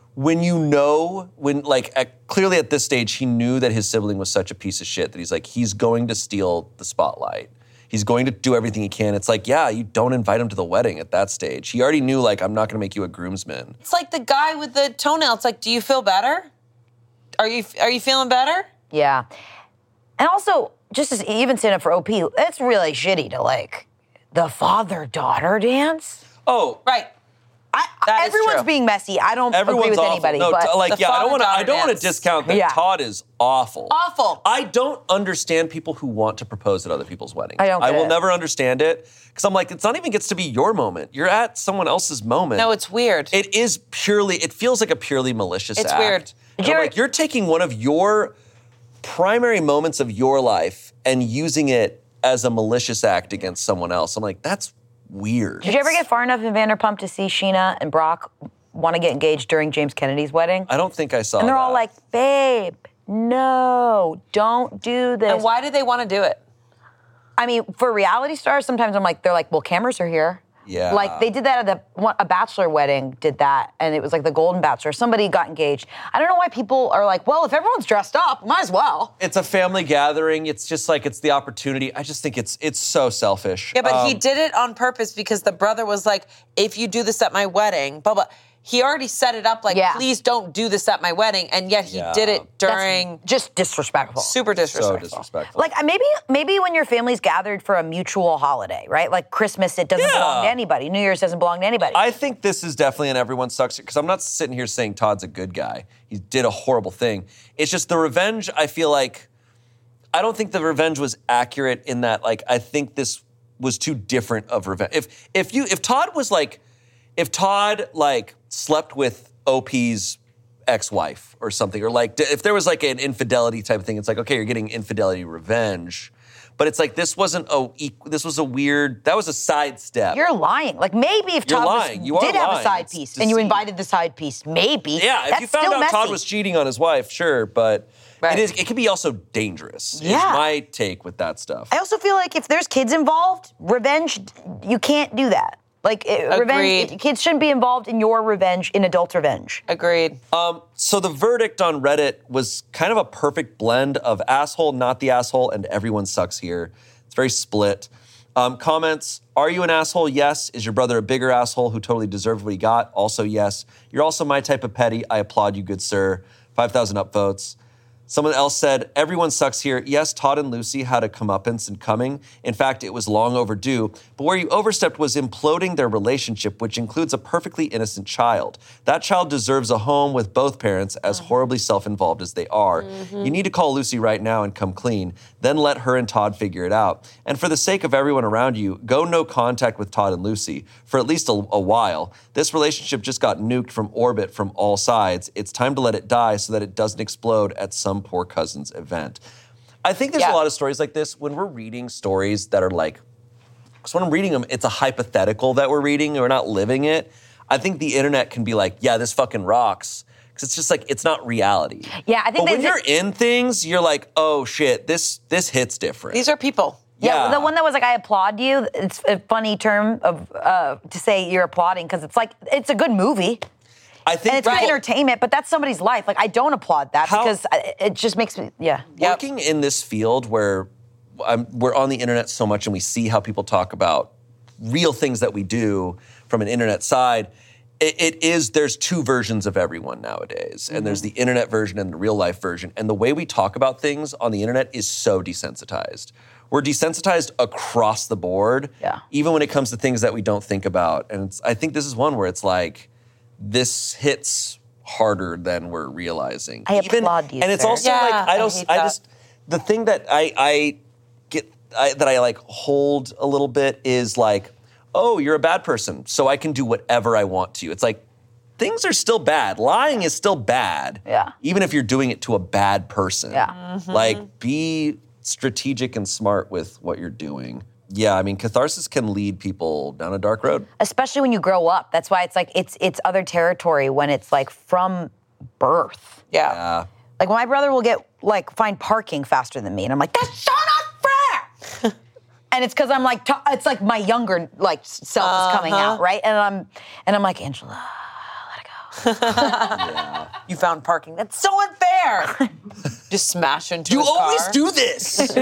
clearly at this stage, he knew that his sibling was such a piece of shit that he's like, he's going to steal the spotlight. He's going to do everything he can. It's like, yeah, you don't invite him to the wedding at that stage. He already knew, like, I'm not going to make you a groomsman.
It's like the guy with the toenail. It's like, do you feel better? Are you feeling better?
Yeah. And also, just as even stand up for OP, it's really shitty to like the father-daughter dance.
Oh,
Right. That is
Everyone's
true.
being messy. I don't
everyone's
agree with
awful.
anybody.
No,
but
like,
the
yeah, I don't want
father-daughter
to
dance.
discount that.
Yeah.
Todd is awful.
Awful.
I don't understand people who want to propose at other people's weddings.
I don't
I
get
will
it.
never understand it because I'm like, it's not even gets to be your moment. You're at someone else's moment.
No, it's weird.
It feels like a purely malicious
It's
act.
weird.
And I'm like, you're taking one of your primary moments of your life and using it as a malicious act against someone else. I'm like, that's weird.
Did you ever get far enough in Vanderpump to see Sheena and Brock want to get engaged during James Kennedy's wedding?
I don't think I saw
And they're
that.
all like, babe, no, don't do this.
And why do they want to do it?
I mean, for reality stars, sometimes I'm like, they're like, well, cameras are here.
Yeah.
Like they did that at a bachelor wedding, did that, and it was like the Golden Bachelor. Somebody got engaged. I don't know why people are like, well, if everyone's dressed up, might as well.
It's a family gathering. It's just like, it's the opportunity. I just think it's so selfish.
Yeah, but he did it on purpose because the brother was like, if you do this at my wedding, blah, blah. He already set it up like, please don't do this at my wedding, and yet he did it during...
That's just disrespectful.
Super disrespectful.
So disrespectful.
Like maybe when your family's gathered for a mutual holiday, right? Like Christmas, it doesn't belong to anybody. New Year's doesn't belong to anybody.
I think this is definitely an everyone sucks, because I'm not sitting here saying Todd's a good guy. He did a horrible thing. It's just the revenge, I feel like, I don't think the revenge was accurate in that, like, I think this was too different of revenge. If Todd slept with OP's ex-wife or something, or like if there was like an infidelity type of thing, it's like, okay, you're getting infidelity revenge. But it's like, that was a sidestep.
You're lying. Like maybe if Todd did have a side piece and you invited the side piece, maybe.
Yeah, if you found out Todd was cheating on his wife, sure, but it can be also dangerous.
Yeah.
Is my take with that stuff.
I also feel like if there's kids involved, revenge, you can't do that. Like, revenge, kids shouldn't be involved in your revenge, in adult revenge.
Agreed.
So the verdict on Reddit was kind of a perfect blend of asshole, not the asshole, and everyone sucks here. It's very split. Comments, are you an asshole? Yes. Is your brother a bigger asshole who totally deserved what he got? Also, yes. You're also my type of petty. I applaud you, good sir. 5,000 upvotes. Someone else said, everyone sucks here. Yes, Todd and Lucy had a comeuppance in coming. In fact, it was long overdue. But where you overstepped was imploding their relationship, which includes a perfectly innocent child. That child deserves a home with both parents, as horribly self-involved as they are. You need to call Lucy right now and come clean. Then let her and Todd figure it out. And for the sake of everyone around you, go no contact with Todd and Lucy for at least a while. This relationship just got nuked from orbit from all sides. It's time to let it die so that it doesn't explode at some poor cousin's event. I think there's a lot of stories like this when we're reading stories that are like, because when I'm reading them, it's a hypothetical that we're reading, we're not living it. I think the internet can be like, yeah, this fucking rocks. Because it's just like, it's not reality.
Yeah, I think
but when you're in things, you're like, oh shit, this hits different.
These are people.
Yeah, the one that was like, I applaud you, it's a funny term of to say you're applauding, because it's like, it's a good movie.
I think
and it's good entertainment, but that's somebody's life. Like, I don't applaud that because it just makes me,
Working in this field where we're on the internet so much and we see how people talk about real things that we do from an internet side, there's two versions of everyone nowadays. And there's the internet version and the real life version. And the way we talk about things on the internet is so desensitized. We're desensitized across the board, even when it comes to things that we don't think about. And I think this is one where it's like, this hits harder than we're realizing.
I applaud you,
and it's also like, the thing that I like hold a little bit is like, oh, you're a bad person, so I can do whatever I want to you. It's like, things are still bad. Lying is still bad.
Yeah.
Even if you're doing it to a bad person.
Yeah.
Like, be strategic and smart with what you're doing. Yeah, I mean, catharsis can lead people down a dark road.
Especially when you grow up. That's why it's like, it's other territory when it's like from birth.
Yeah.
Like my brother will find parking faster than me. And I'm like, that's so not fair. And it's because I'm like, it's like my younger self is coming out, right? And I'm like, Angela, let it go.
You found parking. That's so unfair. Just smash into his car.
You always do this.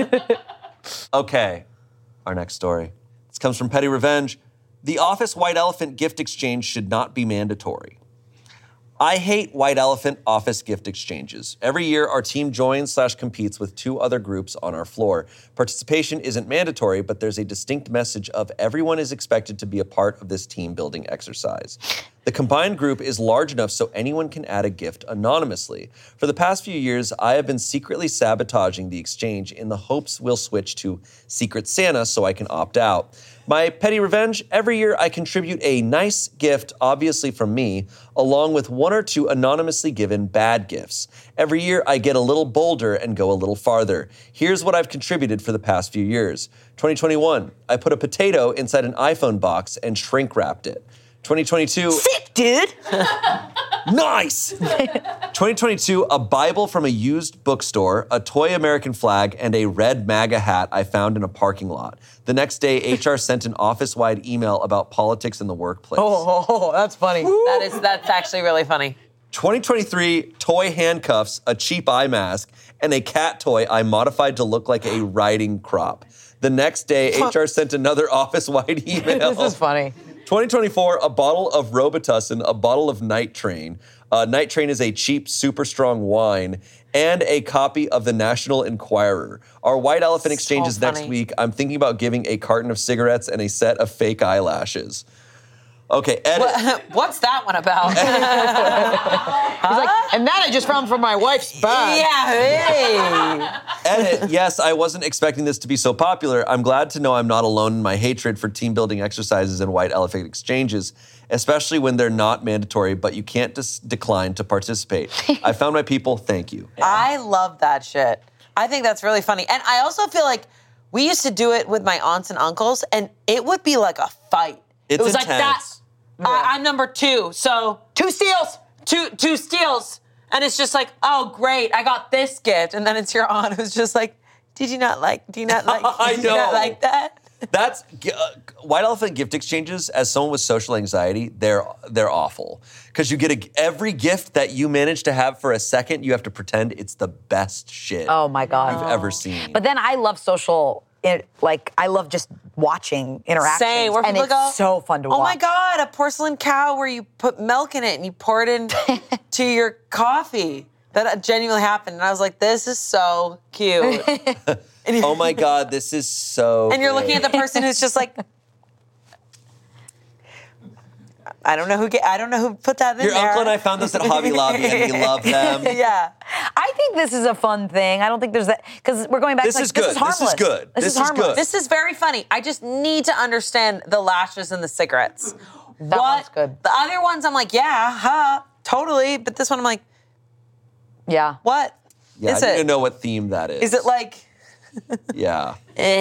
Okay. Our next story. This comes from Petty Revenge. The Office White Elephant gift exchange should not be mandatory. I hate White Elephant office gift exchanges. Every year, our team joins/competes with two other groups on our floor. Participation isn't mandatory, but there's a distinct message of everyone is expected to be a part of this team-building exercise. The combined group is large enough so anyone can add a gift anonymously. For the past few years, I have been secretly sabotaging the exchange in the hopes we'll switch to Secret Santa so I can opt out. My petty revenge, every year I contribute a nice gift, obviously from me, along with one or two anonymously given bad gifts. Every year I get a little bolder and go a little farther. Here's what I've contributed for the past few years. 2021, I put a potato inside an iPhone box and shrink wrapped it. 2022.
Sick, dude.
Nice! 2022, a Bible from a used bookstore, a toy American flag, and a red MAGA hat I found in a parking lot. The next day, HR sent an office-wide email about politics in the workplace.
Oh, that's funny.
That's actually really funny.
2023, toy handcuffs, a cheap eye mask, and a cat toy I modified to look like a riding crop. The next day, HR sent another office-wide email.
This is funny.
2024, a bottle of Robitussin, a bottle of Night Train. Night Train is a cheap, super strong wine, and a copy of the National Enquirer. Our White Elephant exchange is next
funny.
week. I'm thinking about giving a carton of cigarettes and a set of fake eyelashes. Okay, edit.
What's that one about?
He's like, and that I just found from my wife's bag.
Yeah, hey.
Edit. Yes, I wasn't expecting this to be so popular. I'm glad to know I'm not alone in my hatred for team building exercises and White Elephant exchanges, especially when they're not mandatory, but you can't decline to participate. I found my people. Thank you.
I love that shit. I think that's really funny. And I also feel like we used to do it with my aunts and uncles, and it would be like a fight.
It's
it was
intense.
like that. I'm number 2, so
2 steals.
two steals. And it's just like, oh, great, I got this gift. And then it's your aunt who's just like, do you not like
I
did you not
know.
like that?
That's White Elephant gift exchanges. As someone with social anxiety, they're awful because you get every gift that you manage to have for a second, you have to pretend it's the best shit.
Oh my God.
You've ever seen.
But then I love social. I love just watching interactions.
Same, where
and
people
it's
go,
so fun to watch.
oh my God, a porcelain cow where you put milk in it and you pour it into your coffee. That genuinely happened. And I was like, this is so cute.
Oh my God, this is so
And you're
great.
looking at the person who's just like, I don't know who put that in
Your
there.
uncle and I found this at Hobby Lobby and we love them.
Yeah.
I think this is a fun thing. I don't think there's that, because we're going back
This
to
is good.
this is harmless.
This is good.
This
This
is
is
harmless.
good.
This is very funny. I just need to understand the lashes and the cigarettes.
That one's good.
The other ones, I'm like, yeah, huh, totally. But this one, I'm like,
Yeah.
what
Yeah,
is
I need
it?
to know what theme that is.
Is it like,
Yeah.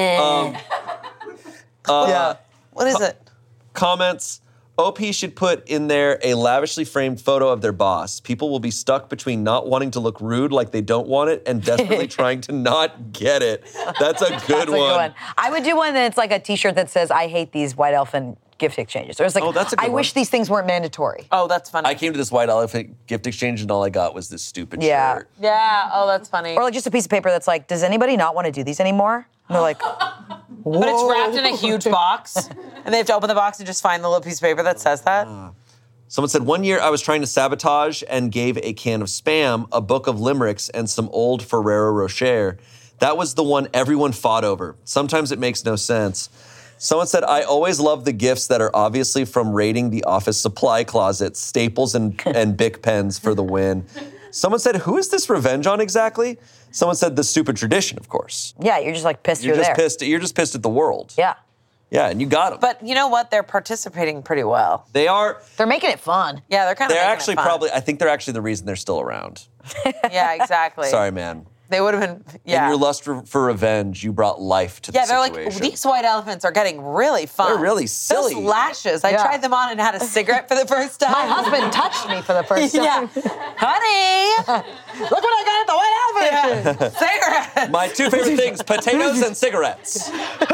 what is it?
Comments. OP should put in there a lavishly framed photo of their boss. People will be stuck between not wanting to look rude like they don't want it and desperately trying to not get it. That's a good
That's a good
one.
one. I would do one that's like a T-shirt that says, I hate these White Elephant gift exchanges. Or it's like,
Oh, that's a good
I wish
one.
these things weren't mandatory.
Oh, that's funny.
I came to this White Elephant gift exchange and all I got was this stupid
Yeah.
shirt.
Yeah, oh, that's funny.
Or like just a piece of paper that's like, does anybody not want to do these anymore? And they're like,
But it's wrapped in a huge box, and they have to open the box and just find the little piece of paper that says that.
Someone said, one year I was trying to sabotage and gave a can of Spam, a book of limericks, and some old Ferrero Rocher. That was the one everyone fought over. Sometimes it makes no sense. Someone said, I always love the gifts that are obviously from raiding the office supply closet, staples and Bic pens for the win. Someone said, who is this revenge on exactly? Someone said, the stupid tradition, of course.
yeah, you're just like pissed you're
just
there.
pissed. You're just pissed at the world.
Yeah.
Yeah, and you got them.
But you know what? They're participating pretty well.
They are.
They're making it fun.
Yeah, they're kind of.
They're actually probably. I think they're actually the reason they're still around.
Yeah, exactly.
Sorry, man.
They would have been. Yeah.
In your lust for revenge, you brought life to
Yeah,
the
they're
situation.
like, these white elephants are getting really fun.
They're really silly.
Those lashes. I
Yeah.
tried them on and had a cigarette for the first time.
My husband touched me for the first time.
Yeah. Honey,
Look what I got at the White Elephant.
cigarette.
My two favorite things, potatoes and cigarettes.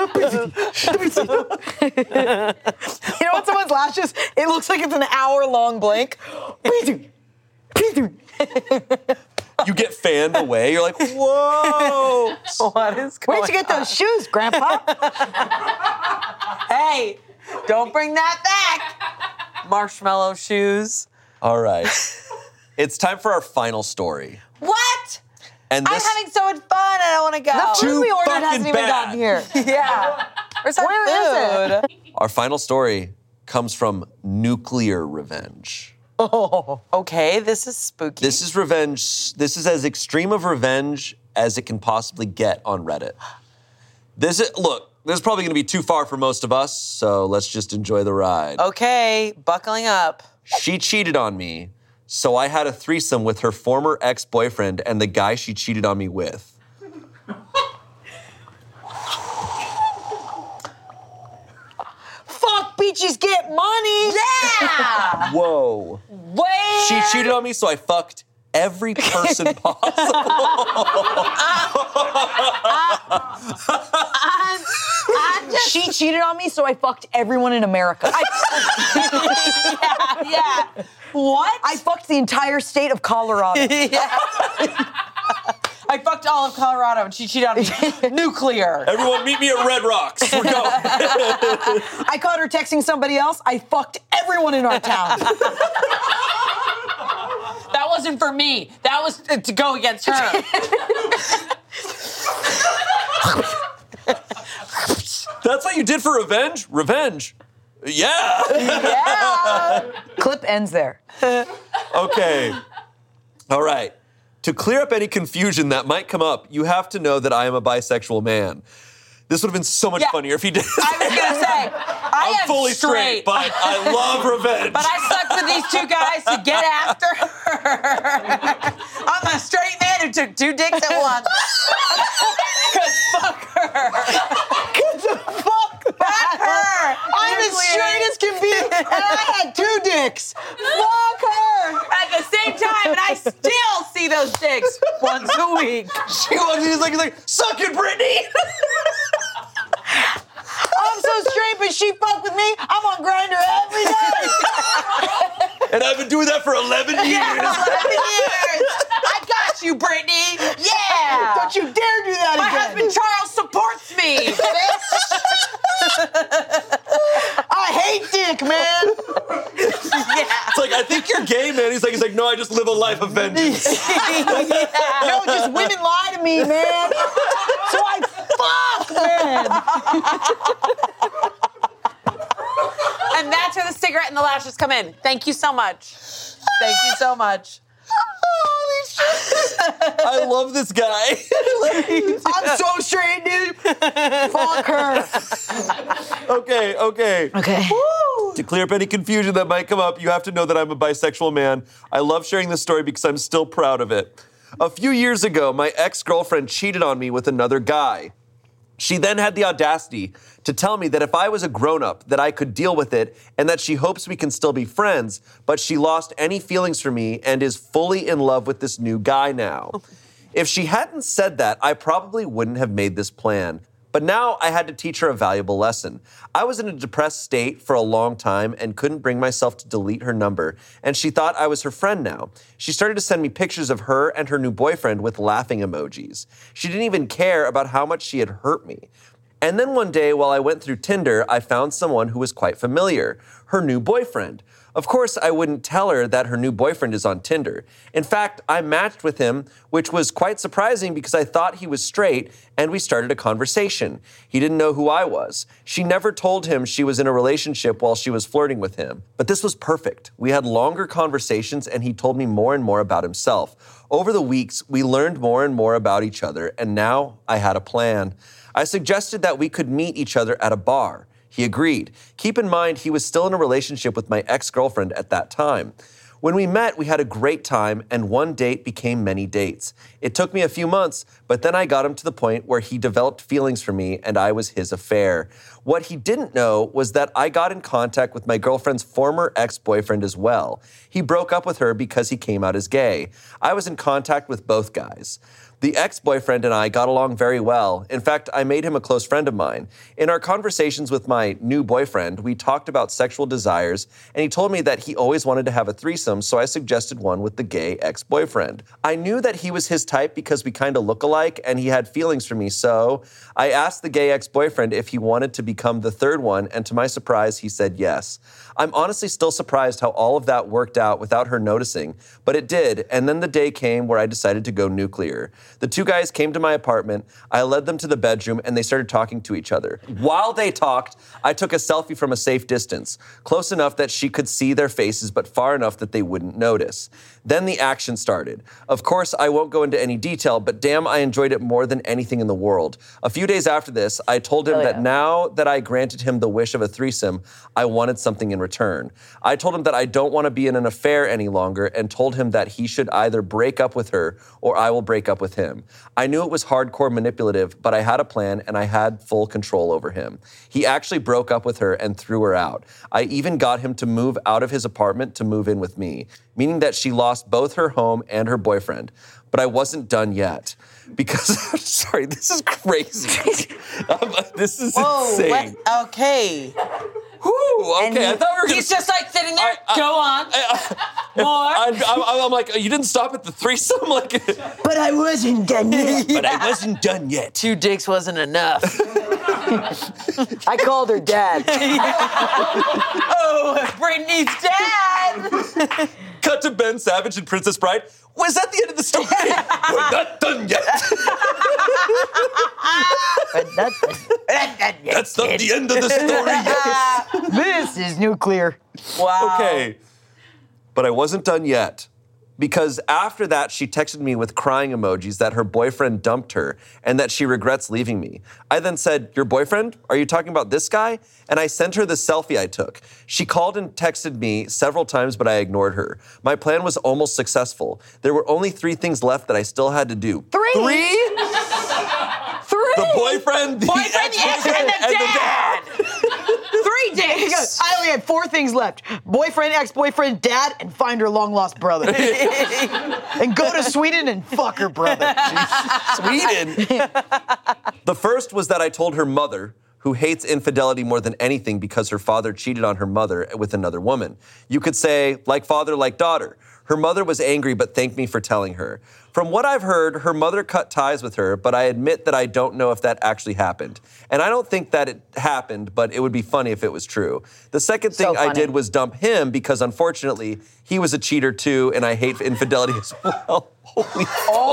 You know what someone's lashes? It looks like it's an hour-long blank.
You get fanned away. You're like, whoa.
What is going
Where'd you get those shoes, Grandpa?
Hey, don't bring that back. Marshmallow shoes.
All right. It's time for our final story.
What?
And
I'm
this,
having so much fun. I don't want to go.
The food we ordered
fucking
hasn't even
bad.
gotten here.
Yeah. Where's our
Where is
food?
our final story comes from nuclear revenge.
Okay, this is spooky.
This is revenge. This is as extreme of revenge as it can possibly get on Reddit. This is probably going to be too far for most of us, so let's just enjoy the ride.
Okay, buckling up.
She cheated on me, so I had a threesome with her former ex-boyfriend and the guy she cheated on me with.
Fuck bitches get money.
Yeah.
Whoa.
Wait.
She cheated on me, so I fucked every person possible.
She cheated on me, so I fucked everyone in America.
Yeah. What?
I fucked the entire state of Colorado.
I fucked all of Colorado and she cheated on me. Nuclear.
Everyone meet me at Red Rocks. We're going.
I caught her texting somebody else. I fucked everyone in our town.
That wasn't for me. That was to go against her.
That's what you did for revenge? Revenge. Yeah.
Yeah.
Clip ends there.
Okay. All right. To clear up any confusion that might come up, you have to know that I am a bisexual man. This would have been so much funnier if he did.
I was gonna say,
I'm fully straight, but I love revenge.
But I slept with these two guys to get after her. I'm a straight man who took 2 dicks at once. Cause fuck her. Fuck her.
I'm as straight as can be, and I had 2 dicks. Fuck her.
At the same time, and I still see those dicks once a week.
She walks in, he's like, suck it, Brittany.
I'm so straight, but she fucked with me. I'm on Grindr every day.
And I've been doing that for 11 years.
Yeah, 11 years. I got you, Brittany. Yeah.
Don't you dare do that
My
again.
husband Charles supports me, bitch.
I hate dick, man.
It's like, I think you're gay, man. He's like, no, I just live a life of vengeance.
No, just women lie to me, man. So I fuck, man.
And that's where the cigarette and the lashes come in. Thank you so much. Thank you so much.
Holy shit. I love this guy.
I'm so straight, dude. Fuck her.
Okay.
Okay.
To clear up any confusion that might come up, you have to know that I'm a bisexual man. I love sharing this story because I'm still proud of it. A few years ago, my ex-girlfriend cheated on me with another guy. She then had the audacity to tell me that if I was a grown-up, that I could deal with it and that she hopes we can still be friends, but she lost any feelings for me and is fully in love with this new guy now. If she hadn't said that, I probably wouldn't have made this plan. But now I had to teach her a valuable lesson. I was in a depressed state for a long time and couldn't bring myself to delete her number, and she thought I was her friend now. She started to send me pictures of her and her new boyfriend with laughing emojis. She didn't even care about how much she had hurt me. And then one day, while I went through Tinder, I found someone who was quite familiar, her new boyfriend. Of course, I wouldn't tell her that her new boyfriend is on Tinder. In fact, I matched with him, which was quite surprising because I thought he was straight, and we started a conversation. He didn't know who I was. She never told him she was in a relationship while she was flirting with him. But this was perfect. We had longer conversations, and he told me more and more about himself. Over the weeks, we learned more and more about each other, and now I had a plan. I suggested that we could meet each other at a bar. He agreed. Keep in mind, he was still in a relationship with my ex-girlfriend at that time. When we met, we had a great time, and one date became many dates. It took me a few months, but then I got him to the point where he developed feelings for me, and I was his affair. What he didn't know was that I got in contact with my girlfriend's former ex-boyfriend as well. He broke up with her because he came out as gay. I was in contact with both guys. The ex-boyfriend and I got along very well. In fact, I made him a close friend of mine. In our conversations with my new boyfriend, we talked about sexual desires, and he told me that he always wanted to have a threesome, so I suggested one with the gay ex-boyfriend. I knew that he was his type because we kind of look alike, and he had feelings for me, so I asked the gay ex-boyfriend if he wanted to become the third one, and to my surprise, he said yes. I'm honestly still surprised how all of that worked out without her noticing, but it did, and then the day came where I decided to go nuclear. The two guys came to my apartment, I led them to the bedroom, and they started talking to each other. While they talked, I took a selfie from a safe distance, close enough that she could see their faces, but far enough that they wouldn't notice. Then the action started. Of course, I won't go into any detail, but damn, I enjoyed it more than anything in the world. A few days after this, I told him that now that I granted him the wish of a threesome, I wanted something in return. I told him that I don't want to be in an affair any longer and told him that he should either break up with her or I will break up with him. I knew it was hardcore manipulative, but I had a plan and I had full control over him. He actually broke up with her and threw her out. I even got him to move out of his apartment to move in with me, meaning that she lost both her home and her boyfriend. But I wasn't done yet. Because, sorry, this is crazy. This is insane.
Okay.
Whew, okay, I thought we were gonna...
He's just like sitting there, go on. More.
I'm like, you didn't stop at the threesome? Like,
But I wasn't done yet.
but I wasn't done yet.
2 dicks wasn't enough.
I called her dad.
Oh, Brittany's dad.
Cut to Ben Savage and Princess Bride. Was that the end of the story? We're not done yet. That's not the end of the story yet.
This is nuclear.
Wow.
Okay. But I wasn't done yet. Because after that, she texted me with crying emojis that her boyfriend dumped her and that she regrets leaving me. I then said, your boyfriend? Are you talking about this guy? And I sent her the selfie I took. She called and texted me several times, but I ignored her. My plan was almost successful. There were only 3 things left that I still had to do.
3?
3?
3?
The boyfriend, the ex-boyfriend, and the dad.
3 dicks.
I only had 4 things left. Boyfriend, ex-boyfriend, dad, and find her long-lost brother. And go to Sweden and fuck her brother.
Sweden. The first was that I told her mother, who hates infidelity more than anything because her father cheated on her mother with another woman. You could say, like father, like daughter. Her mother was angry but thanked me for telling her. From what I've heard, her mother cut ties with her, but I admit that I don't know if that actually happened. And I don't think that it happened, but it would be funny if it was true. The second thing I did was dump him because unfortunately, he was a cheater too, and I hate infidelity as well. Holy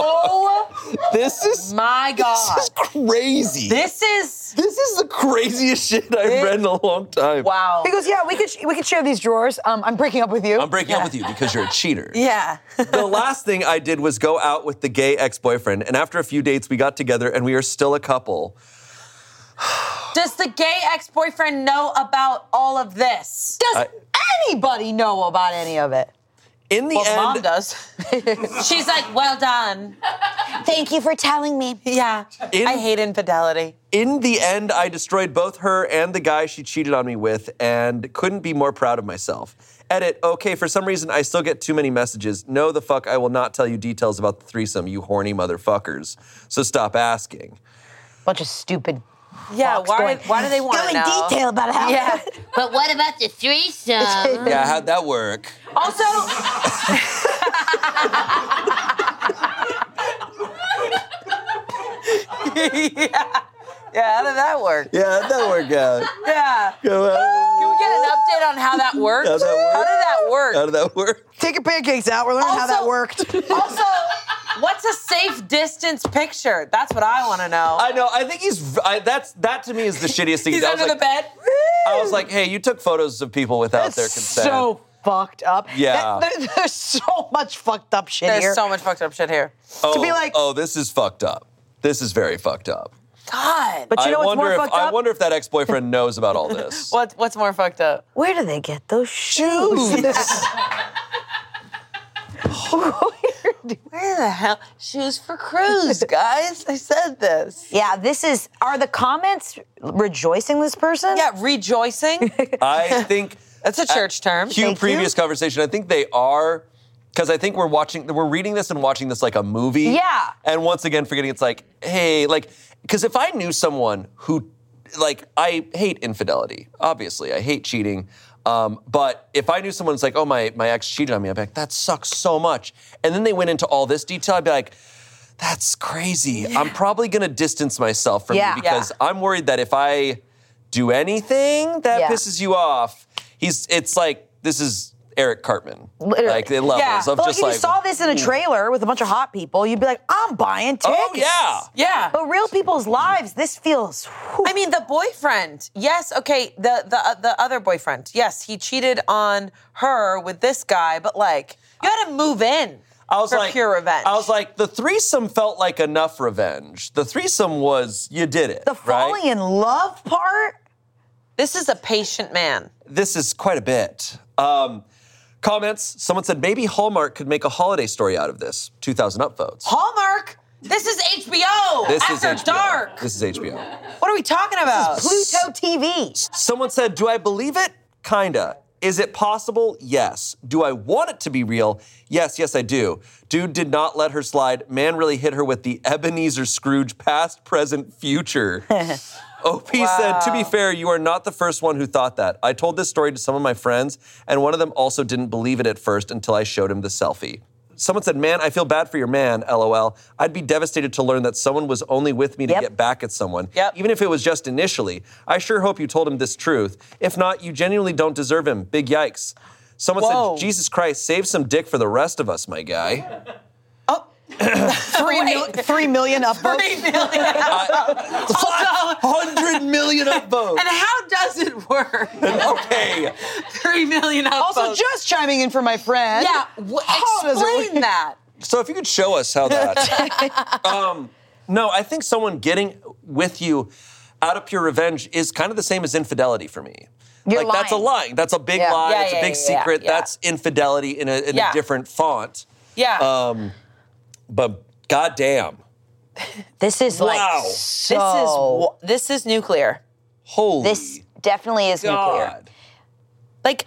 This is
my God.
This is crazy.
This is
the craziest shit I've read in a long time.
wow.
He goes, yeah, we could share these drawers. I'm breaking up with you.
I'm breaking up with you because you're a cheater.
Yeah.
The last thing I did was go out with the gay ex-boyfriend, and after a few dates, we got together, and we are still a couple.
Does the gay ex-boyfriend know about all of this?
Does anybody know about any of it?
In the end,
Mom does. She's like, well done.
Thank you for telling me.
Yeah. I hate infidelity.
In the end, I destroyed both her and the guy she cheated on me with and couldn't be more proud of myself. Edit, okay, for some reason, I still get too many messages. No, the fuck, I will not tell you details about the threesome, you horny motherfuckers. So stop asking.
Bunch of stupid.
Yeah, why do they want to know?
Go in detail about how.
Yeah.
But what about the threesome?
Yeah, how'd that work?
Also, yeah, how did that work?
Yeah, how'd that work out?
Yeah.
Go ahead.
Can we get an update on how that worked?
How'd that work?
How did that work?
How did that work?
Take your pancakes out. We're learning how that
Also-
worked.
Also, what's a safe distance picture? That's what I want to know.
I know, I think that to me is the shittiest thing.
He's
I was
under
like,
the bed.
I was like, hey, you took photos of people without their consent.
So fucked up.
Yeah.
There's so much fucked up shit
There's
here.
so much fucked up shit here.
oh,
be like-
oh, this is fucked up. This is very fucked up.
God.
But you know what's more fucked
I
up?
wonder if that ex-boyfriend knows about all this.
What's more fucked up?
Where do they get those shoes?
Where the hell? Shoes for cruise, guys. I said this.
Yeah, are the comments rejoicing this person?
Yeah, rejoicing.
I think
That's a church term.
cue previous conversation. I think they are, because I think we're reading this and watching this like a movie.
Yeah.
And once again, forgetting it's like, hey, like, because if I knew someone who, like, I hate infidelity, obviously, I hate cheating. But if I knew someone who's like, oh, my ex cheated on me, I'd be like, that sucks so much. And then they went into all this detail, I'd be like, that's crazy. Yeah. I'm probably gonna distance myself from you because I'm worried that if I do anything that pisses you off, it's like, this is Eric Cartman.
Literally.
Like, the levels
Yeah.
of
But
just
if
like.
you saw this in a trailer with a bunch of hot people, you'd be like, I'm buying tickets.
Oh, yeah.
Yeah.
But real people's lives, this feels.
I mean, the boyfriend, yes, okay, the other boyfriend, yes, he cheated on her with this guy, but like, you had to move in for pure revenge.
I was like, the threesome felt like enough revenge. The threesome was, you did it.
The falling in love part?
This is a patient man.
This is quite a bit. Comments. Someone said maybe Hallmark could make a holiday story out of this. 2,000 upvotes.
Hallmark, this is HBO.
This
After
is HBO.
dark.
This is HBO.
What are we talking about?
Pluto TV.
Someone said, do I believe it? Kinda. Is it possible? Yes. Do I want it to be real? Yes, I do. Dude did not let her slide. Man really hit her with the Ebenezer Scrooge past, present, future. OP said, to be fair, you are not the first one who thought that. I told this story to some of my friends, and one of them also didn't believe it at first until I showed him the selfie. Someone said, man, I feel bad for your man, LOL. I'd be devastated to learn that someone was only with me to get back at someone, even if it was just initially. I sure hope you told him this truth. If not, you genuinely don't deserve him. Big yikes. Someone said, Jesus Christ, save some dick for the rest of us, my guy.
3 million upvotes.
3 million.
500 million upvotes.
And how does it work?
Okay.
3 million upvotes.
Also, just chiming in for my friend.
Yeah,
How does it
explain
work?
that.
So if you could show us how that. No, I think someone getting with you out of pure revenge is kind of the same as infidelity for me.
You're
like, that's a
lying.
lie. That's a big
Yeah.
lie.
Yeah,
it's a
yeah,
big
yeah,
secret.
yeah.
That's infidelity in a
Yeah.
different font.
Yeah.
But goddamn.
This is
Wow.
like so.
This is nuclear.
Holy
This definitely is nuclear.
God.
Like,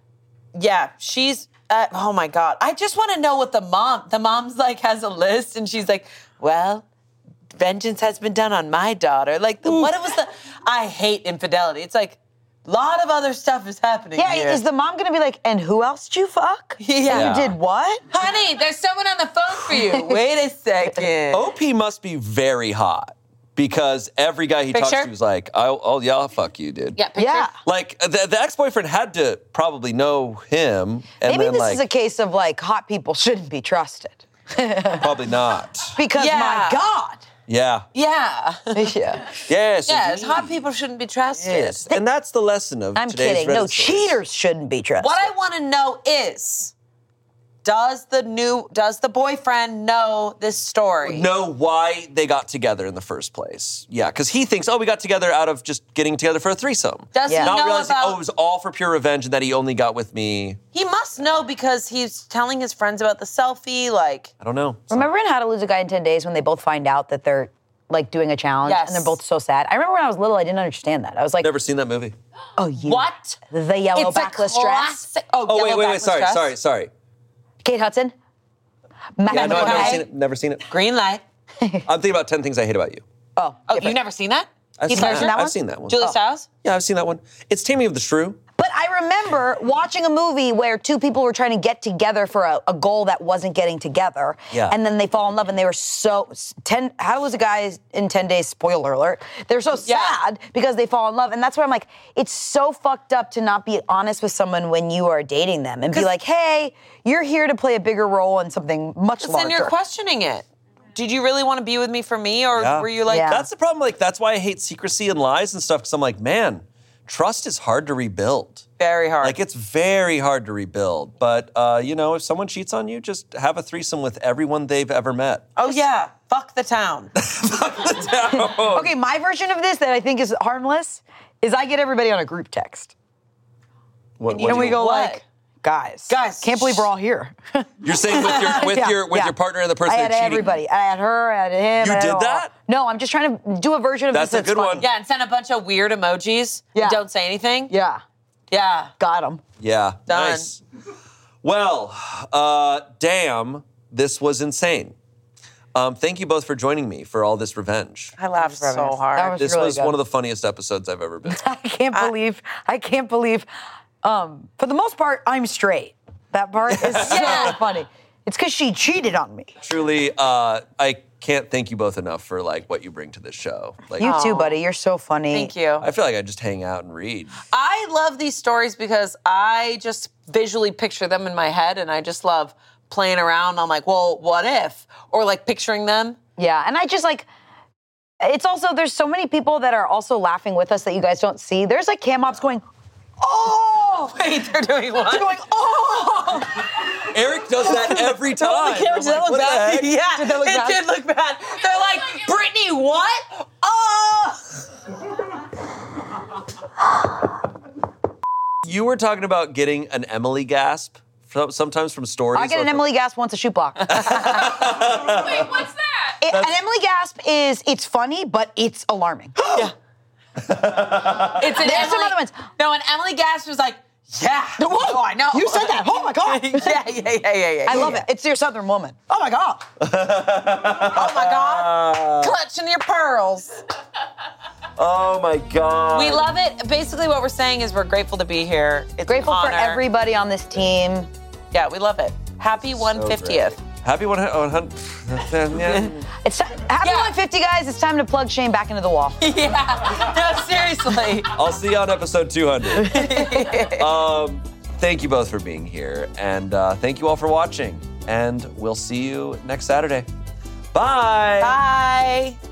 yeah, she's, oh my God. I just want to know what the mom's like has a list and she's like, well, vengeance has been done on my daughter. Like, what was the, I hate infidelity. It's like, a lot of other stuff is happening
Yeah,
here.
is the mom gonna be like, and who else did you fuck?
Yeah.
You did what?
Honey, there's someone on the phone for you. Wait a second.
OP must be very hot because every guy he talks
Picture?
to is like, oh yeah, I'll fuck you, dude.
Yeah, picture.
Yeah.
Like, the ex-boyfriend had to probably know him, and
Maybe
then,
this
like,
is a case of like hot people shouldn't be trusted.
probably not.
Because
Yeah.
my God.
Yeah.
Yeah.
Yeah.
Yes.
Yes,
indeed.
hot people shouldn't be trusted.
Yes. And that's the lesson of
I'm
today's
kidding.
Reddit
No,
stories.
cheaters shouldn't be trusted.
What I want to know is, does the boyfriend know this story?
Know why they got together in the first place. Yeah, because he thinks, we got together out of just getting together for a threesome.
Does
Yeah.
he
Not
know
realizing,
about?
it was all for pure revenge and that he only got with me.
He must know because he's telling his friends about the selfie. Like,
I don't know.
Remember in How to Lose a Guy in 10 Days when they both find out that they're like doing a challenge
Yes.
and they're both so sad? I remember when I was little, I didn't understand that. I was like,
Never seen that movie.
oh, you.
what?
The yellow
It's a
backless dress.
classic. Oh,
Oh,
yellow
wait.
backless dress.
Sorry.
Kate Hudson. Matthew
Yeah, no, I've
McConaughey.
never seen it.
Green light.
I'm thinking about 10 Things I Hate About You.
Oh,
Oh, you've never seen that?
I've
Heath
seen
Ledger?
that. I've seen that one.
Julie Stiles?
Yeah, I've seen that one. It's Taming of the Shrew.
But I remember watching a movie where two people were trying to get together for a goal that wasn't getting together.
Yeah.
And then they fall in love and they were How was a guy in 10 days, spoiler alert, they're so sad because they fall in love. And that's where I'm like, it's so fucked up to not be honest with someone when you are dating them and be like, hey, you're here to play a bigger role in something much larger.
Then you're questioning it. Did you really want to be with me for me, or
Yeah.
were you like,
Yeah.
That's the problem. Like, that's why I hate secrecy and lies and stuff, because I'm like, man, trust is hard to rebuild.
very hard?
Like, it's very hard to rebuild. But, if someone cheats on you, just have a threesome with everyone they've ever met.
oh yeah, fuck the town.
Okay, my version of this that I think is harmless is I get everybody on a group text.
What
And we
do
go
What?
like, guys,
Guys,
can't believe we're all here.
You're saying with your partner and the person
I
they're
had
cheating?
everybody. I had her, I had him.
You
I had
did
all.
that?
No, I'm just trying to do a version of
That's
this
a good
funny.
one.
Yeah, and send a bunch of weird emojis.
Yeah.
And don't say anything.
Yeah,
Yeah.
got him.
Yeah,
Done.
nice. Well, damn, this was insane. Thank you both for joining me for all this revenge.
I laughed so
That
hard.
was
This
really
was
good.
one of the funniest episodes I've ever been.
I can't believe. For the most part, I'm straight. That part is so
Yeah.
funny. It's because she cheated on me.
Truly, I can't thank you both enough for like what you bring to this show. Like,
You too, buddy. You're so funny.
Thank you.
I feel like I just hang out and read.
I love these stories because I just visually picture them in my head, and I just love playing around. I'm like, well, what if? Or like picturing them.
Yeah, and I just like, it's also, there's so many people that are also laughing with us that you guys don't see. There's like cam ops going, oh!
Wait, they're doing what?
They're going, oh!
Eric does that every time.
All the cameras, did that look bad?
Yeah,
Did that look
it
bad?
did look bad. They're like, Brittany, what? Oh!
You were talking about getting an Emily gasp sometimes from stories.
I get
or
an
from-
Emily gasp once a shoot block.
Wait, what's that?
An Emily gasp is, it's funny, but it's alarming.
It's an
There's some other ones.
No, and Emily Gass was like, yeah. Oh, I know.
You said that. Oh my God.
yeah.
I love it. It's your Southern woman. Oh my God.
Oh my God. Clutching your pearls.
Oh my God.
We love it. Basically, what we're saying is we're grateful to be here. It's
Grateful
an
for
honor.
everybody on this team.
Yeah, we love it. Happy 150th.
Happy 100. Yeah.
It's happy
Yeah.
150, guys. It's time to plug Shane back into the wall.
Yeah. No, seriously.
I'll see you on episode 200. Thank you both for being here. And thank you all for watching. And we'll see you next Saturday. Bye.
Bye.